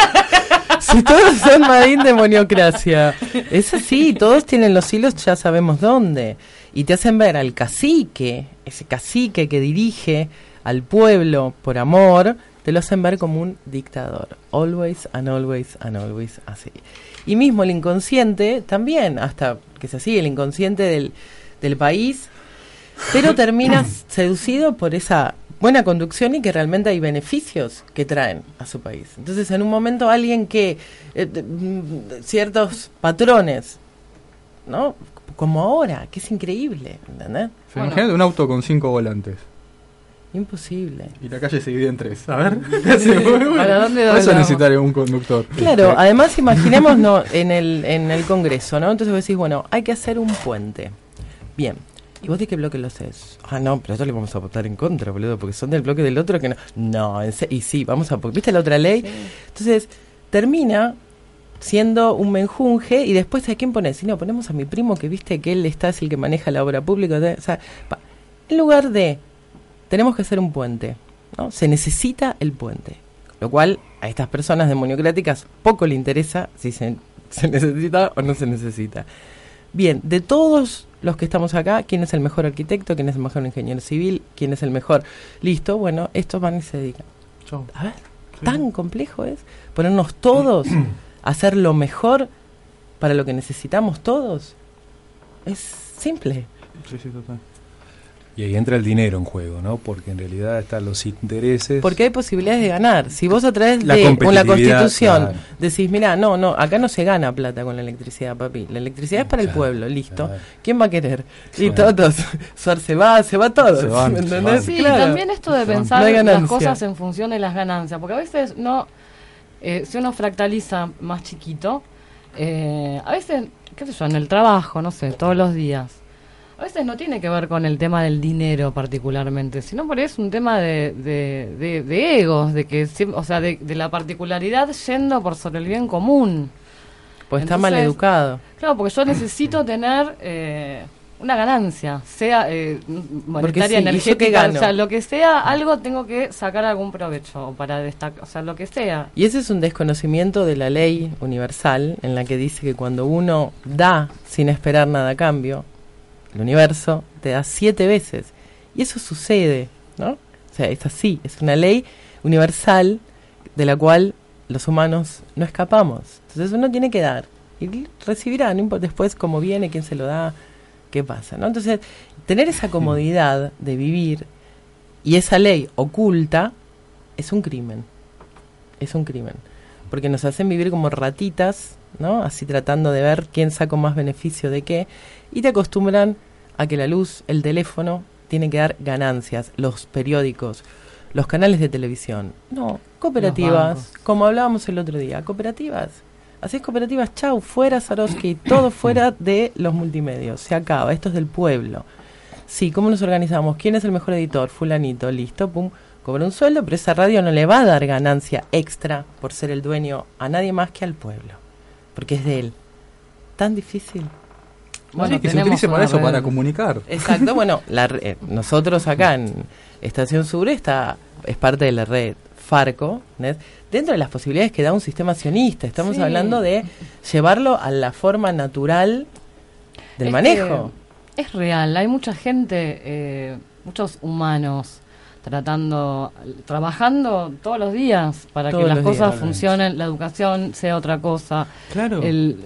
Si todos son Madín demoniocracia. Es así, todos tienen los hilos, ya sabemos dónde. Y te hacen ver al cacique, ese cacique que dirige al pueblo por amor, te lo hacen ver como un dictador. Always and always and always así. Y mismo el inconsciente, también, hasta que es así, el inconsciente del país, pero terminas seducido por esa buena conducción y que realmente hay beneficios que traen a su país. Entonces, en un momento alguien que ciertos patrones, ¿no? Como ahora, que es increíble, ¿entendés? Bueno. Imagínate un auto con 5 volantes Imposible. y la calle se divide en 3. A ver. ¿Para dónde Por eso doblamos? necesitaría un conductor. Claro, además imaginémonos en el Congreso, ¿no? Entonces vos decís, bueno, hay que hacer un puente. Bien. ¿Y vos de qué bloque lo haces? Ah, no, pero esto le vamos a votar en contra, boludo, porque son del bloque del otro que no. No, y sí, vamos a... ¿Viste la otra ley? Sí. Entonces, termina siendo un menjunje y después ¿a quién pones? Si no, ponemos a mi primo que viste que él es el que maneja la obra pública. O sea, en lugar de tenemos que hacer un puente, ¿no? Se necesita el puente. Lo cual a estas personas demoniocráticas poco le interesa si se necesita o no se necesita. Bien, de todos los que estamos acá, ¿quién es el mejor arquitecto? ¿Quién es el mejor ingeniero civil? ¿Quién es el mejor? Listo, bueno, estos van y se dedican. Chau. A ver, tan complejo es ponernos todos a hacer lo mejor para lo que necesitamos todos. Es simple. Sí, total. Y ahí entra el dinero en juego, ¿no? Porque en realidad están los intereses. Porque hay posibilidades de ganar. Si vos a través La de con la competitividad, Constitución claro. decís, mirá, no, acá no se gana plata con la electricidad, papi. La electricidad es para el Claro, pueblo, listo. claro. ¿Quién va a querer? Y Claro. todos, Suar se va todos. Se van, ¿me se entendés? van. Sí, Claro. también esto de Se van. pensar No hay las ganancia. cosas en función de las ganancias, porque a veces si uno fractaliza más chiquito, a veces, qué sé yo, en el trabajo, no sé, todos los días, a veces no tiene que ver con el tema del dinero particularmente, sino porque es un tema de egos, de que, o sea, de la particularidad yendo por sobre el bien común. Pues está mal Entonces, educado. Claro, porque yo necesito tener una ganancia, sea monetaria, sí, ¿y yo qué energética, gano? o sea, lo que sea, algo tengo que sacar algún provecho para destacar, o sea, lo que sea. Y ese es un desconocimiento de la ley universal en la que dice que cuando uno da sin esperar nada a cambio, el universo te da 7 veces. Y eso sucede, ¿no? O sea, es así, es una ley universal de la cual los humanos no escapamos. Entonces uno tiene que dar y recibirá, no importa después cómo viene, quién se lo da, qué pasa, ¿no? Entonces, tener esa comodidad de vivir y esa ley oculta es un crimen. Es un crimen. Porque nos hacen vivir como ratitas, ¿no? Así tratando de ver quién saca más beneficio de qué. Y te acostumbran a que la luz, el teléfono, tienen que dar ganancias. Los periódicos, los canales de televisión. No, Los cooperativas, bancos. como hablábamos el otro día. Cooperativas. Hacés cooperativas, chau, fuera Swarovski, todo fuera de los multimedios. Se acaba, esto es del pueblo. Sí, ¿cómo nos organizamos? ¿Quién es el mejor editor? Fulanito, listo, pum. Cobra un sueldo, pero esa radio no le va a dar ganancia extra por ser el dueño a nadie más que al pueblo, porque es de él. Tan difícil. Bueno, Sí, que se tenemos utilice para una eso, red. para comunicar. Exacto, bueno, nosotros acá en Estación Sur es parte de la red Farco, ¿no? Dentro de las posibilidades que da un sistema sionista. Estamos Sí. hablando de llevarlo a la forma natural del Es manejo. que es real, hay mucha gente, muchos humanos trabajando todos los días para Todos que las los cosas días. funcionen, la educación sea otra cosa, Claro.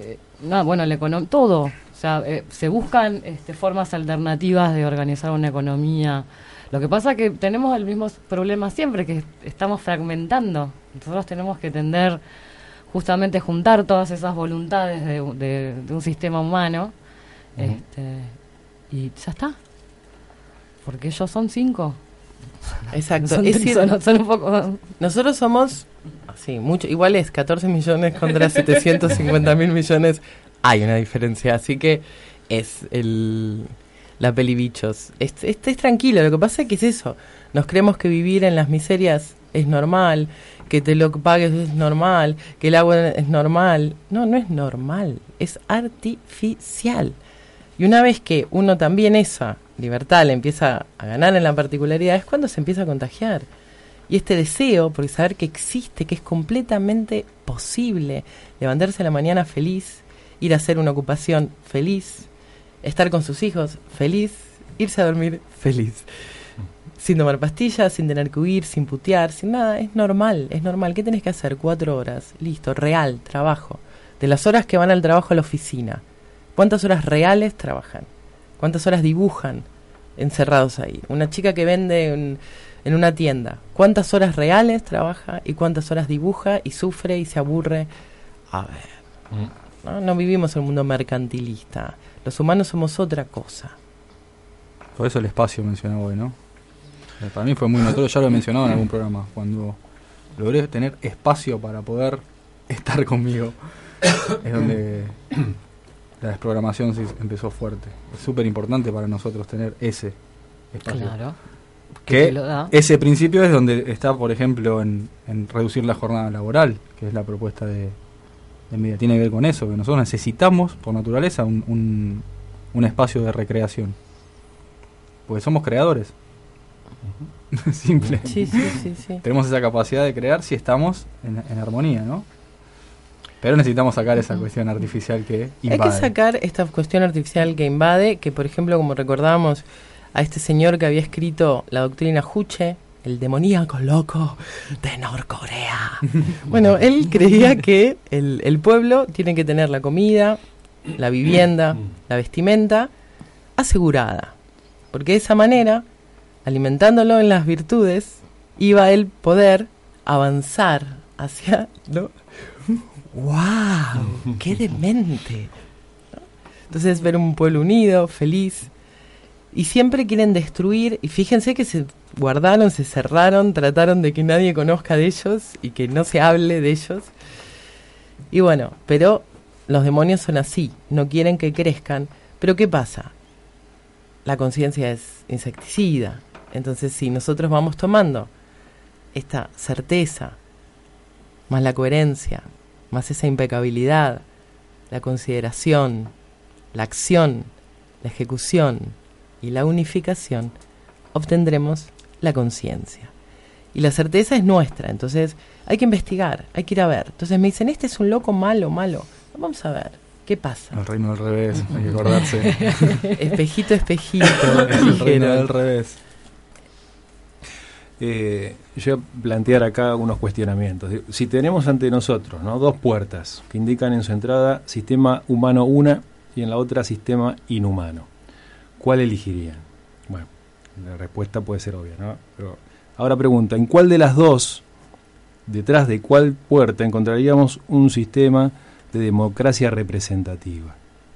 todo. O sea, se buscan formas alternativas de organizar una economía. Lo que pasa que tenemos el mismo problema siempre, que estamos fragmentando. Nosotros tenemos que tender justamente juntar todas esas voluntades de un sistema humano. Y ya está. Porque ellos son 5. Exacto. Son, Es decir, son un poco... nosotros somos, sí, mucho. Igual es 14 millones contra 750.000 millones. Hay una diferencia, así que es la peli Bichos. Es tranquilo, lo que pasa es que es eso. Nos creemos que vivir en las miserias es normal, que te lo pagues es normal, que el agua es normal. No, no es normal, es artificial. Y una vez que uno también esa libertad le empieza a ganar en la particularidad, es cuando se empieza a contagiar. Y este deseo, por saber que existe, que es completamente posible levantarse a la mañana feliz, ir a hacer una ocupación feliz, estar con sus hijos feliz, irse a dormir feliz. Sin tomar pastillas, sin tener que huir, sin putear, sin nada. Es normal, es normal. ¿Qué tenés que hacer? 4 horas. Listo, real, trabajo. De las horas que van al trabajo a la oficina, ¿cuántas horas reales trabajan? ¿Cuántas horas dibujan encerrados ahí? Una chica que vende en una tienda, ¿cuántas horas reales trabaja y cuántas horas dibuja y sufre y se aburre? A ver, no vivimos en un mundo mercantilista. Los humanos somos otra cosa. Por eso el espacio mencionaba hoy, ¿no? Para mí fue muy notorio, ya lo he mencionado en algún programa, cuando logré tener espacio para poder estar conmigo, es donde la desprogramación sí empezó fuerte. Es súper importante para nosotros tener ese espacio. Claro. Que ese principio es donde está, por ejemplo, en reducir la jornada laboral, que es la propuesta de Media. Tiene que ver con eso, que nosotros necesitamos, por naturaleza, un espacio de recreación. Porque somos creadores. Simple. Sí. Tenemos esa capacidad de crear si estamos en armonía, ¿no? Pero necesitamos sacar esa cuestión artificial que invade. Hay que sacar esta cuestión artificial que invade, que por ejemplo, como recordábamos a este señor que había escrito la doctrina Juche, el demoníaco loco de Norcorea. Bueno, él creía que el pueblo tiene que tener la comida, la vivienda, la vestimenta asegurada. Porque de esa manera, alimentándolo en las virtudes, iba a él poder avanzar hacia... ¿no? ¡Wow! ¡Qué demente! Entonces ver un pueblo unido, feliz, y siempre quieren destruir, y fíjense que se guardaron, se cerraron, trataron de que nadie conozca de ellos y que no se hable de ellos. Y bueno, pero los demonios son así, no quieren que crezcan. Pero ¿qué pasa? La conciencia es insecticida. Entonces si nosotros vamos tomando esta certeza, más la coherencia, más esa impecabilidad, la consideración, la acción, la ejecución y la unificación, obtendremos la conciencia. Y la certeza es nuestra, entonces hay que investigar, hay que ir a ver. Entonces me dicen, este es un loco malo. Vamos a ver, ¿qué pasa? El reino del revés, hay que acordarse. Espejito, el reino del revés. Yo voy a plantear acá unos cuestionamientos. Si tenemos ante nosotros, ¿no?, 2 puertas que indican en su entrada sistema humano una y en la otra sistema inhumano, ¿cuál elegirían? Bueno, la respuesta puede ser obvia, ¿no? Pero ahora pregunta, ¿en cuál de las dos, detrás de cuál puerta encontraríamos un sistema de democracia representativa?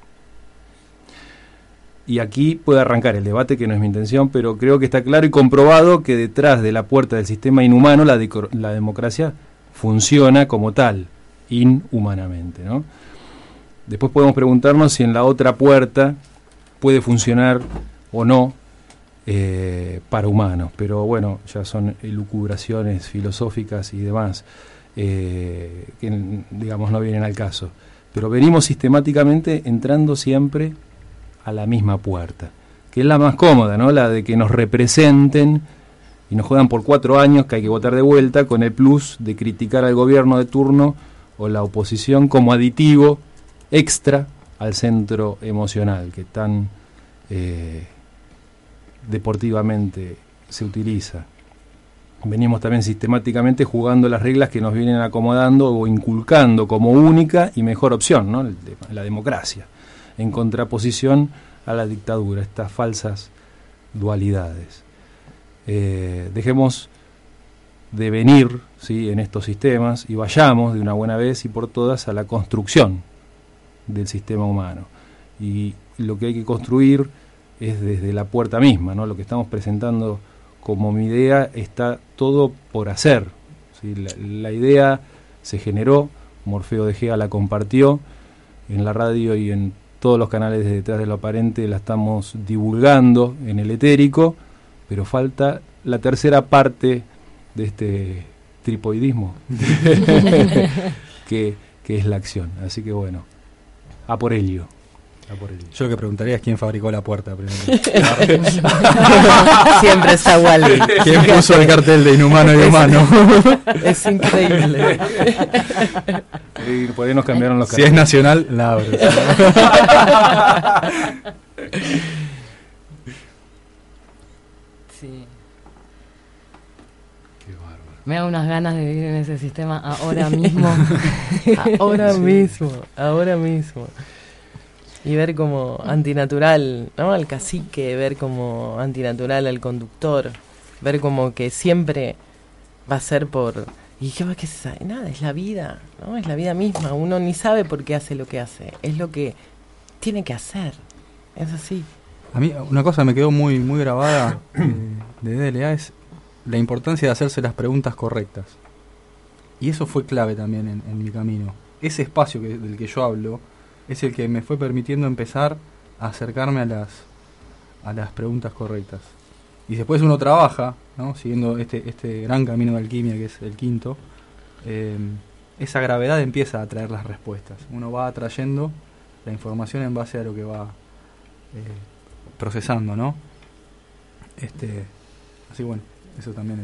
Y aquí puede arrancar el debate, que no es mi intención, pero creo que está claro y comprobado que detrás de la puerta del sistema inhumano la democracia funciona como tal, inhumanamente, ¿no? Después podemos preguntarnos si en la otra puerta puede funcionar o no para humanos, pero bueno, ya son elucubraciones filosóficas y demás que, digamos, no vienen al caso. Pero venimos sistemáticamente entrando siempre a la misma puerta, que es la más cómoda, ¿no? La de que nos representen y nos juegan por 4 años, que hay que votar de vuelta, con el plus de criticar al gobierno de turno o la oposición como aditivo extra al centro emocional que tan deportivamente se utiliza. Venimos también sistemáticamente jugando las reglas que nos vienen acomodando o inculcando como única y mejor opción, ¿no? La democracia, en contraposición a la dictadura, estas falsas dualidades. Dejemos de venir, ¿sí?, en estos sistemas y vayamos de una buena vez y por todas a la construcción del sistema humano. Y lo que hay que construir es desde la puerta misma, ¿no? Lo que estamos presentando como mi idea está todo por hacer, ¿sí? La idea se generó, Morfeo de Gea la compartió en la radio y en todos los canales de Detrás de lo Aparente, la estamos divulgando en el etérico, pero falta la tercera parte de este tripoidismo, que es la acción. Así que bueno, a por ello. Yo lo que preguntaría es quién fabricó la puerta primero. Siempre está Wally. ¿Quién puso el cartel de inhumano y humano? Es increíble. Y por ahí nos cambiaron los Si es nacional, la abro. Sí. Qué bárbaro. Me da unas ganas de vivir en ese sistema ahora mismo. Ahora mismo. Y ver como antinatural, ¿no? Al cacique, ver como antinatural al conductor, ver como que siempre va a ser por... Y qué se sabe, nada, es la vida, ¿no? Es la vida misma, uno ni sabe por qué hace lo que hace, es lo que tiene que hacer, es así. A mí una cosa me quedó muy grabada de DLA es la importancia de hacerse las preguntas correctas. Y eso fue clave también en mi camino. Ese espacio del que yo hablo es el que me fue permitiendo empezar a acercarme a las preguntas correctas. Y después uno trabaja, ¿no? Siguiendo este gran camino de alquimia que es el quinto, esa gravedad empieza a traer las respuestas. Uno va atrayendo la información en base a lo que va procesando, ¿no? Así bueno, eso también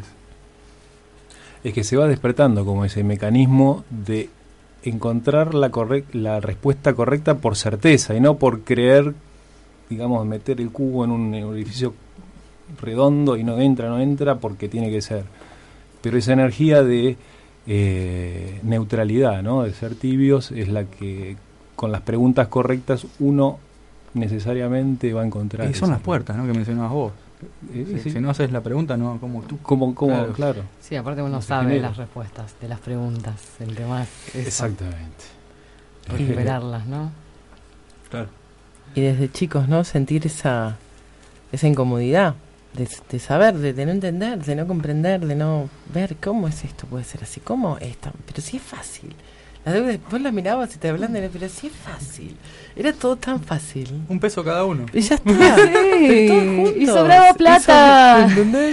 es que se va despertando como ese mecanismo de encontrar la respuesta correcta por certeza y no por creer, digamos, meter el cubo en un orificio redondo y no entra porque tiene que ser. Pero esa energía de neutralidad, ¿no? De ser tibios es la que con las preguntas correctas uno necesariamente va a encontrar. Y son las puertas, ¿no? Que mencionabas vos. Sí. Si no haces la pregunta, no, como tú. Claro. Sí, aparte uno sabe las respuestas de las preguntas, el tema es exactamente. recuperarlas, ¿no? Claro. Y desde chicos, ¿no? Sentir esa incomodidad de saber, de no entender, de no comprender, de no ver cómo es esto, puede ser así, cómo es tan, pero sí es fácil. Vos la mirabas y te hablan de pero sí es fácil. Era todo tan fácil. Un peso cada uno. Y ya está. Sí. Y sobraba plata.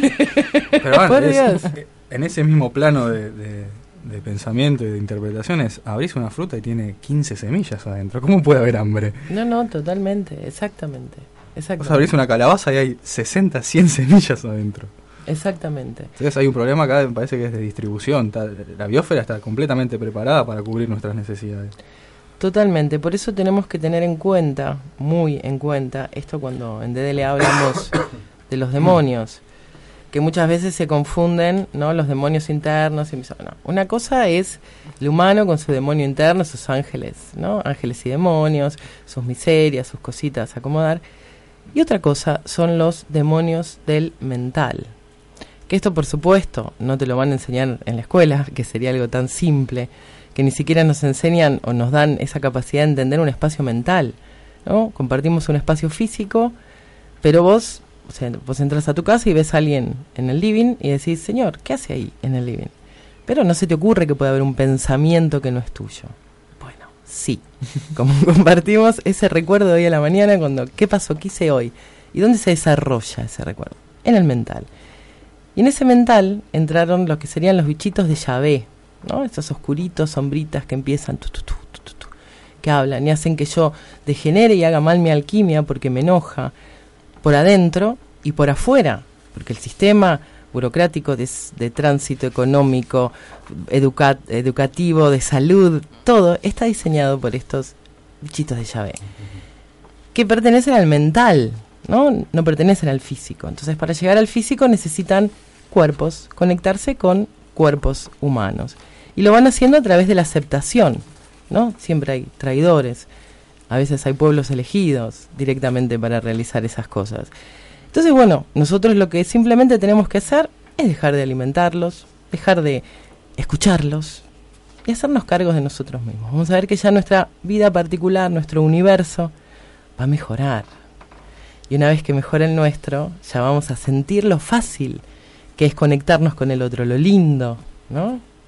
Pero bueno, en ese mismo plano de pensamiento y de interpretaciones, abrís una fruta y tiene 15 semillas adentro. ¿Cómo puede haber hambre? No, totalmente, exactamente. Vos abrís una calabaza y hay 60, 100 semillas adentro. Exactamente. Entonces hay un problema acá, me parece que es de distribución. La biosfera está completamente preparada para cubrir nuestras necesidades. Totalmente, por eso tenemos que tener en cuenta, muy en cuenta, esto cuando en DDL hablamos de los demonios, que muchas veces se confunden, ¿no? Los demonios internos. No. Una cosa es el humano con su demonio interno, sus ángeles, ¿no? Ángeles y demonios, sus miserias, sus cositas a acomodar. Y otra cosa son los demonios del mental. Que esto, por supuesto, no te lo van a enseñar en la escuela, que sería algo tan simple, que ni siquiera nos enseñan o nos dan esa capacidad de entender un espacio mental, ¿no? Compartimos un espacio físico, pero vos entras a tu casa y ves a alguien en el living y decís, señor, ¿qué hace ahí en el living? Pero no se te ocurre que puede haber un pensamiento que no es tuyo. Bueno, sí, como compartimos ese recuerdo de hoy a la mañana, ¿qué pasó? ¿Qué hice hoy? ¿Y dónde se desarrolla ese recuerdo? En el mental. Y en ese mental entraron los que serían los bichitos de Yahvé, ¿no? Esos oscuritos, sombritas que empiezan, que hablan y hacen que yo degenere y haga mal mi alquimia porque me enoja, por adentro y por afuera, porque el sistema burocrático de tránsito económico, educativo, de salud, todo está diseñado por estos bichitos de Yahvé, que pertenecen al mental, no pertenecen al físico. Entonces, para llegar al físico necesitan cuerpos, conectarse con cuerpos humanos. Y lo van haciendo a través de la aceptación, ¿no? Siempre hay traidores, a veces hay pueblos elegidos directamente para realizar esas cosas. Entonces, bueno, nosotros lo que simplemente tenemos que hacer es dejar de alimentarlos, dejar de escucharlos y hacernos cargos de nosotros mismos. Vamos a ver que ya nuestra vida particular, nuestro universo, va a mejorar. Y una vez que mejore el nuestro, ya vamos a sentir lo fácil que es conectarnos con el otro, lo lindo, ¿no?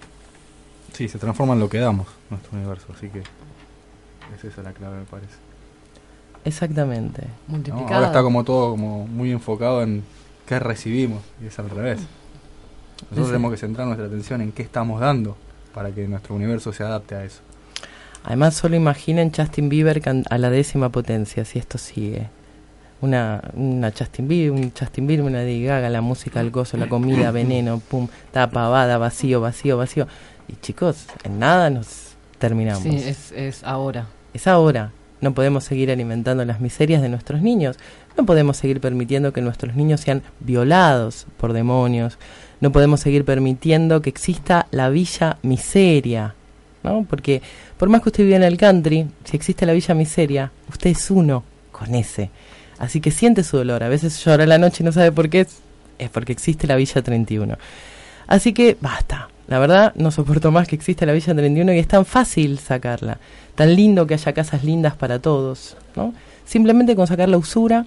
Sí, se transforma en lo que damos, nuestro universo, así que es esa la clave, me parece. Exactamente. ¿No? Multiplicado. Ahora está como todo como muy enfocado en qué recibimos, y es al revés. Nosotros tenemos que centrar nuestra atención en qué estamos dando para que nuestro universo se adapte a eso. Además, solo imaginen Justin Bieber a la 10ª potencia, si esto sigue. Una Justin Bieber, una Lady Gaga, la música, el gozo, la comida, veneno, pum, pavada, vacío. Y chicos, en nada nos terminamos. Sí, es ahora. Es ahora. No podemos seguir alimentando las miserias de nuestros niños. No podemos seguir permitiendo que nuestros niños sean violados por demonios. No podemos seguir permitiendo que exista la villa miseria, ¿no? Porque por más que usted viva en el country, si existe la villa miseria, usted es uno con ese. Así que siente su dolor. A veces llora a la noche y no sabe por qué. Es porque existe la Villa 31. Así que basta. La verdad, no soporto más que existe la Villa 31 y es tan fácil sacarla. Tan lindo que haya casas lindas para todos, ¿no? Simplemente con sacar la usura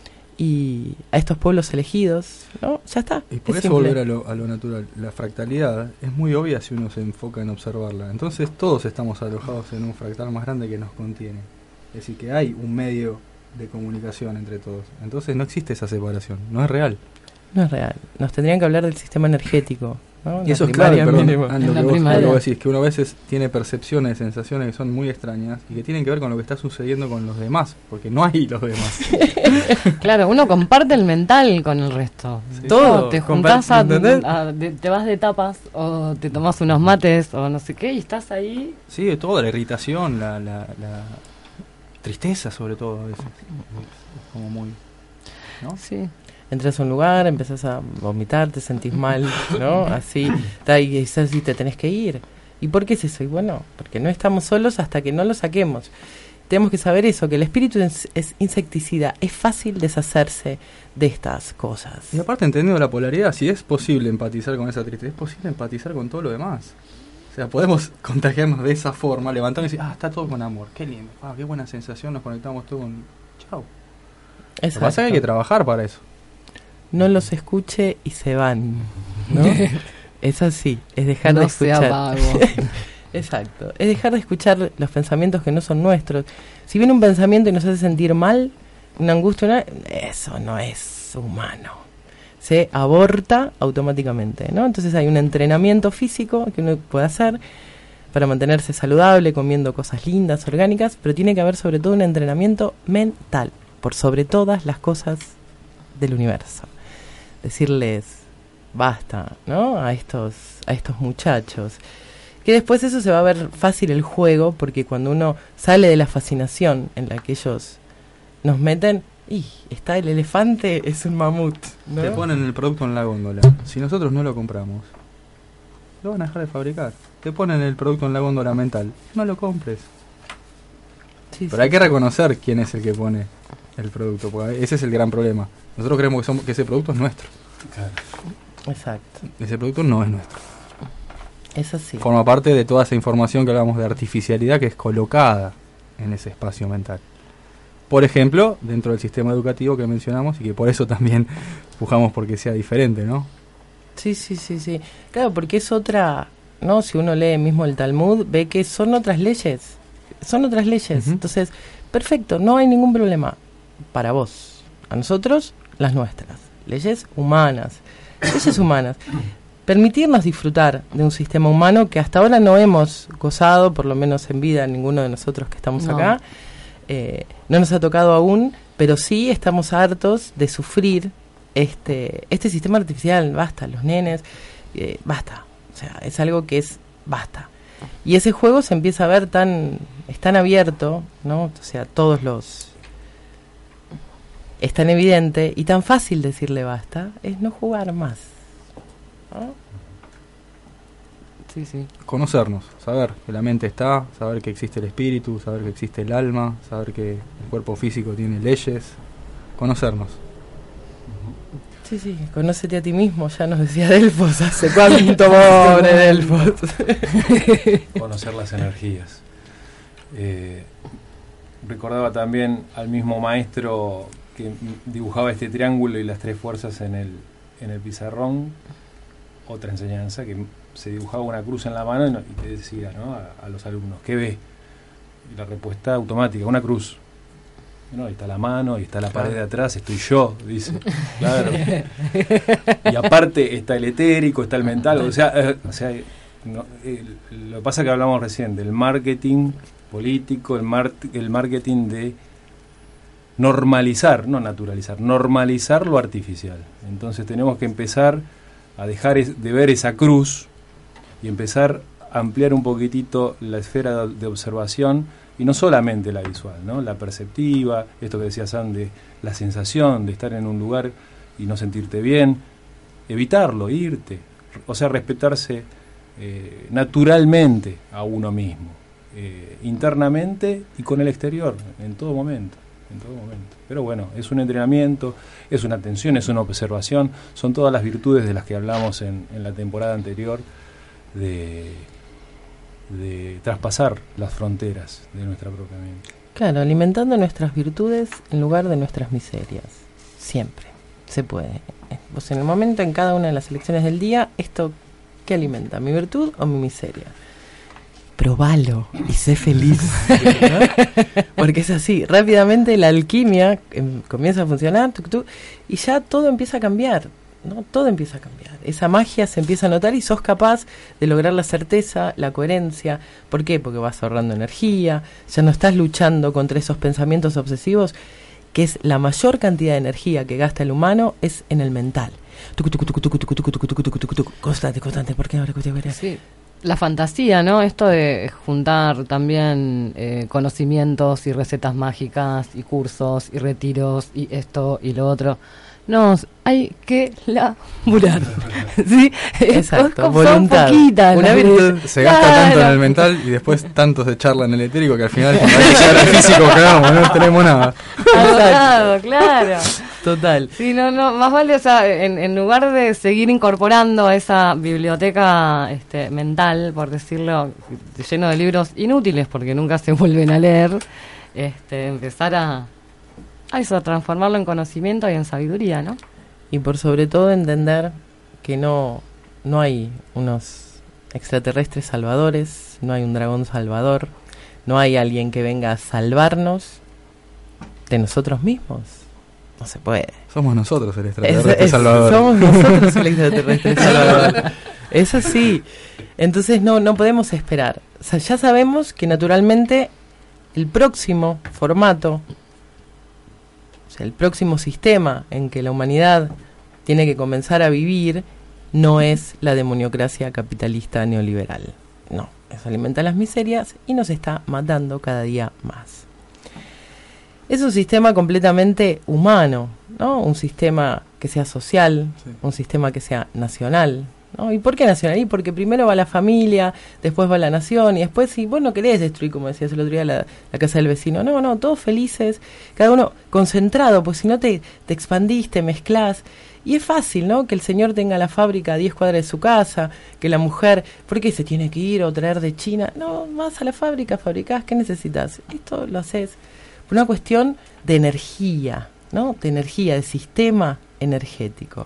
y a estos pueblos elegidos, ¿no? Ya está. Y por eso volver a lo natural. La fractalidad es muy obvia si uno se enfoca en observarla. Entonces todos estamos alojados en un fractal más grande que nos contiene. Es decir, que hay un medio de comunicación entre todos. Entonces no existe esa separación, no es real. No es real. Nos tendrían que hablar del sistema energético, ¿no? Y eso es clave, perdón, lo que decís, que uno a veces tiene percepciones, sensaciones que son muy extrañas y que tienen que ver con lo que está sucediendo con los demás, porque no hay los demás. Claro, uno comparte el mental con el resto. Sí. Todo. Te juntás te vas de tapas o te tomás unos mates o no sé qué y estás ahí. Sí, toda la irritación, la tristeza sobre todo a veces. Como muy, ¿no? Sí. Entras a un lugar, empezás a vomitar, te sentís mal, ¿no? Así, y dices, si te tenés que ir. ¿Y por qué es eso? Y bueno, porque no estamos solos hasta que no lo saquemos. Tenemos que saber eso, que el espíritu es insecticida, es fácil deshacerse de estas cosas. Y aparte, entendiendo la polaridad, si es posible empatizar con esa tristeza, es posible empatizar con todo lo demás. O sea, podemos contagiarnos de esa forma, levantarnos y decir, está todo con amor, qué lindo, qué buena sensación, nos conectamos todos con... Chau. Lo que pasa es que hay que trabajar para eso. No los escuche y se van, ¿no? Es así, es dejar de escuchar. Sea vago. Exacto, es dejar de escuchar los pensamientos que no son nuestros. Si viene un pensamiento y nos hace sentir mal, una angustia, eso no es humano. Se aborta automáticamente, ¿no? Entonces hay un entrenamiento físico que uno puede hacer para mantenerse saludable, comiendo cosas lindas, orgánicas, pero tiene que haber sobre todo un entrenamiento mental, por sobre todas las cosas del universo. Decirles basta, ¿no? A estos muchachos. Que después eso se va a ver fácil el juego, porque cuando uno sale de la fascinación en la que ellos nos meten, está el elefante, es un mamut, ¿no? Te ponen el producto en la góndola. Si nosotros no lo compramos, lo van a dejar de fabricar. Te ponen el producto en la góndola mental, no lo compres. Sí, pero hay que reconocer quién es el que pone el producto, porque ese es el gran problema. Nosotros creemos que ese producto es nuestro. Claro. Exacto. Ese producto no es nuestro. Es así. Forma parte de toda esa información que hablamos de artificialidad que es colocada en ese espacio mental. Por ejemplo, dentro del sistema educativo que mencionamos y que por eso también pujamos porque sea diferente, ¿no? Sí. Claro, porque es otra, ¿no? Si uno lee mismo el Talmud, ve que son otras leyes. Uh-huh. Entonces, perfecto, no hay ningún problema para vos. A nosotros, las nuestras. Leyes humanas. Permitirnos disfrutar de un sistema humano que hasta ahora no hemos gozado, por lo menos en vida, ninguno de nosotros que estamos acá. No nos ha tocado aún, pero sí estamos hartos de sufrir este sistema artificial. Basta, los nenes, basta. O sea, es algo que es basta. Y ese juego se empieza a ver tan abierto, ¿no? O sea, es tan evidente y tan fácil decirle basta, es no jugar más, ¿no? Sí. Conocernos, saber que la mente está, saber que existe el espíritu, saber que existe el alma, saber que el cuerpo físico tiene leyes, conocernos. Sí, conócete a ti mismo, ya nos decía Delfos hace cuánto, pobre Delfos. Conocer las energías. Recordaba también al mismo maestro que dibujaba este triángulo y las tres fuerzas en el pizarrón, otra enseñanza que se dibujaba una cruz en la mano y te decía, ¿no?, a los alumnos, ¿qué ve? Y la respuesta automática, una cruz. No, ahí está la mano, ahí está la pared de atrás, estoy yo, dice. Claro. Y aparte está el etérico, está el mental, o sea no, lo que pasa es que hablamos recién del marketing político, el marketing de normalizar, no naturalizar, normalizar lo artificial. Entonces tenemos que empezar a dejar de ver esa cruz y empezar a ampliar un poquitito la esfera de observación, y no solamente la visual, ¿no?, la perceptiva, esto que decía Sam, de la sensación de estar en un lugar y no sentirte bien, evitarlo, irte, o sea, respetarse naturalmente a uno mismo, internamente y con el exterior, en todo momento. Pero bueno, es un entrenamiento, es una atención, es una observación, son todas las virtudes de las que hablamos en la temporada anterior, de traspasar las fronteras de nuestra propia mente. Claro, alimentando nuestras virtudes en lugar de nuestras miserias. Siempre se puede. Pues en el momento, en cada una de las elecciones del día, ¿esto qué alimenta? ¿Mi virtud o mi miseria? Probalo y sé feliz, ¿no? Porque es así, rápidamente la alquimia comienza a funcionar y ya todo empieza a cambiar, ¿no? Todo empieza a cambiar, esa magia se empieza a notar y sos capaz de lograr la certeza, la coherencia. ¿Por qué? Porque vas ahorrando energía, ya no estás luchando contra esos pensamientos obsesivos, que es la mayor cantidad de energía que gasta el humano, es en el mental. Constante, ¿por qué ahora? Sí. La fantasía, ¿no? Esto de juntar también conocimientos y recetas mágicas y cursos y retiros y esto y lo otro. No, hay que laburar. ¿Sí? Exacto, son voluntad. Poquitas, una virtud. Se gasta tanto en el mental y después tanto se charla en el etérico que al final cuando hay que llegar al físico quedamos, no tenemos nada. Agotado, claro. Total. Sí, no, más vale, o sea, en lugar de seguir incorporando a esa biblioteca mental, por decirlo, lleno de libros inútiles porque nunca se vuelven a leer, empezar a eso, a transformarlo en conocimiento y en sabiduría, ¿no? Y por sobre todo entender que no hay unos extraterrestres salvadores, no hay un dragón salvador, no hay alguien que venga a salvarnos de nosotros mismos. No se puede. Somos nosotros el extraterrestre salvador. Somos nosotros el extraterrestre salvador. Es así. Entonces no podemos esperar. O sea, ya sabemos que naturalmente el próximo formato, o sea, el próximo sistema en que la humanidad tiene que comenzar a vivir no es la demoniocracia capitalista neoliberal. No, eso alimenta las miserias y nos está matando cada día más. Es un sistema completamente humano, ¿no? Un sistema que sea social, sí. Un sistema que sea nacional, ¿no? ¿Y por qué nacional? Y porque primero va la familia, después va la nación, y después, si vos no querés destruir, como decías el otro día, la casa del vecino. No, todos felices, cada uno concentrado, pues si no te expandís, te mezclás. Y es fácil, ¿no? Que el señor tenga la fábrica a 10 cuadras de su casa, que la mujer, ¿por qué se tiene que ir o traer de China? No, vas a la fábrica, fabricás, ¿qué necesitas? Esto lo haces por una cuestión de energía, ¿no? De energía, de sistema energético.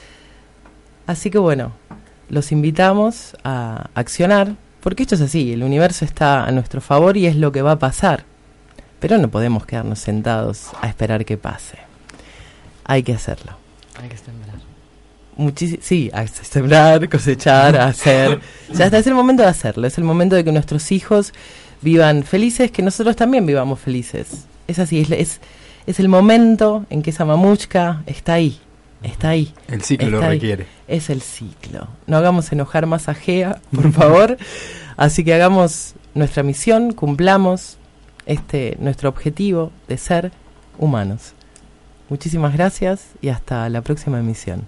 Así que bueno, los invitamos a accionar, porque esto es así, el universo está a nuestro favor y es lo que va a pasar. Pero no podemos quedarnos sentados a esperar que pase. Hay que hacerlo. Hay que sembrar. Sí, a sembrar, cosechar, a hacer. Ya está, es el momento de hacerlo, es el momento de que nuestros hijos vivan felices, que nosotros también vivamos felices. Es así, es el momento en que esa mamushka está ahí. El ciclo lo requiere. Es el ciclo. No hagamos enojar más a Gea, por favor. Así que hagamos nuestra misión, cumplamos nuestro objetivo de ser humanos. Muchísimas gracias y hasta la próxima emisión.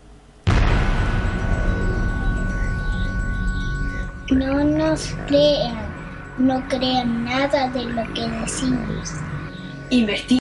No nos crean, no crean nada de lo que decimos. Investiga.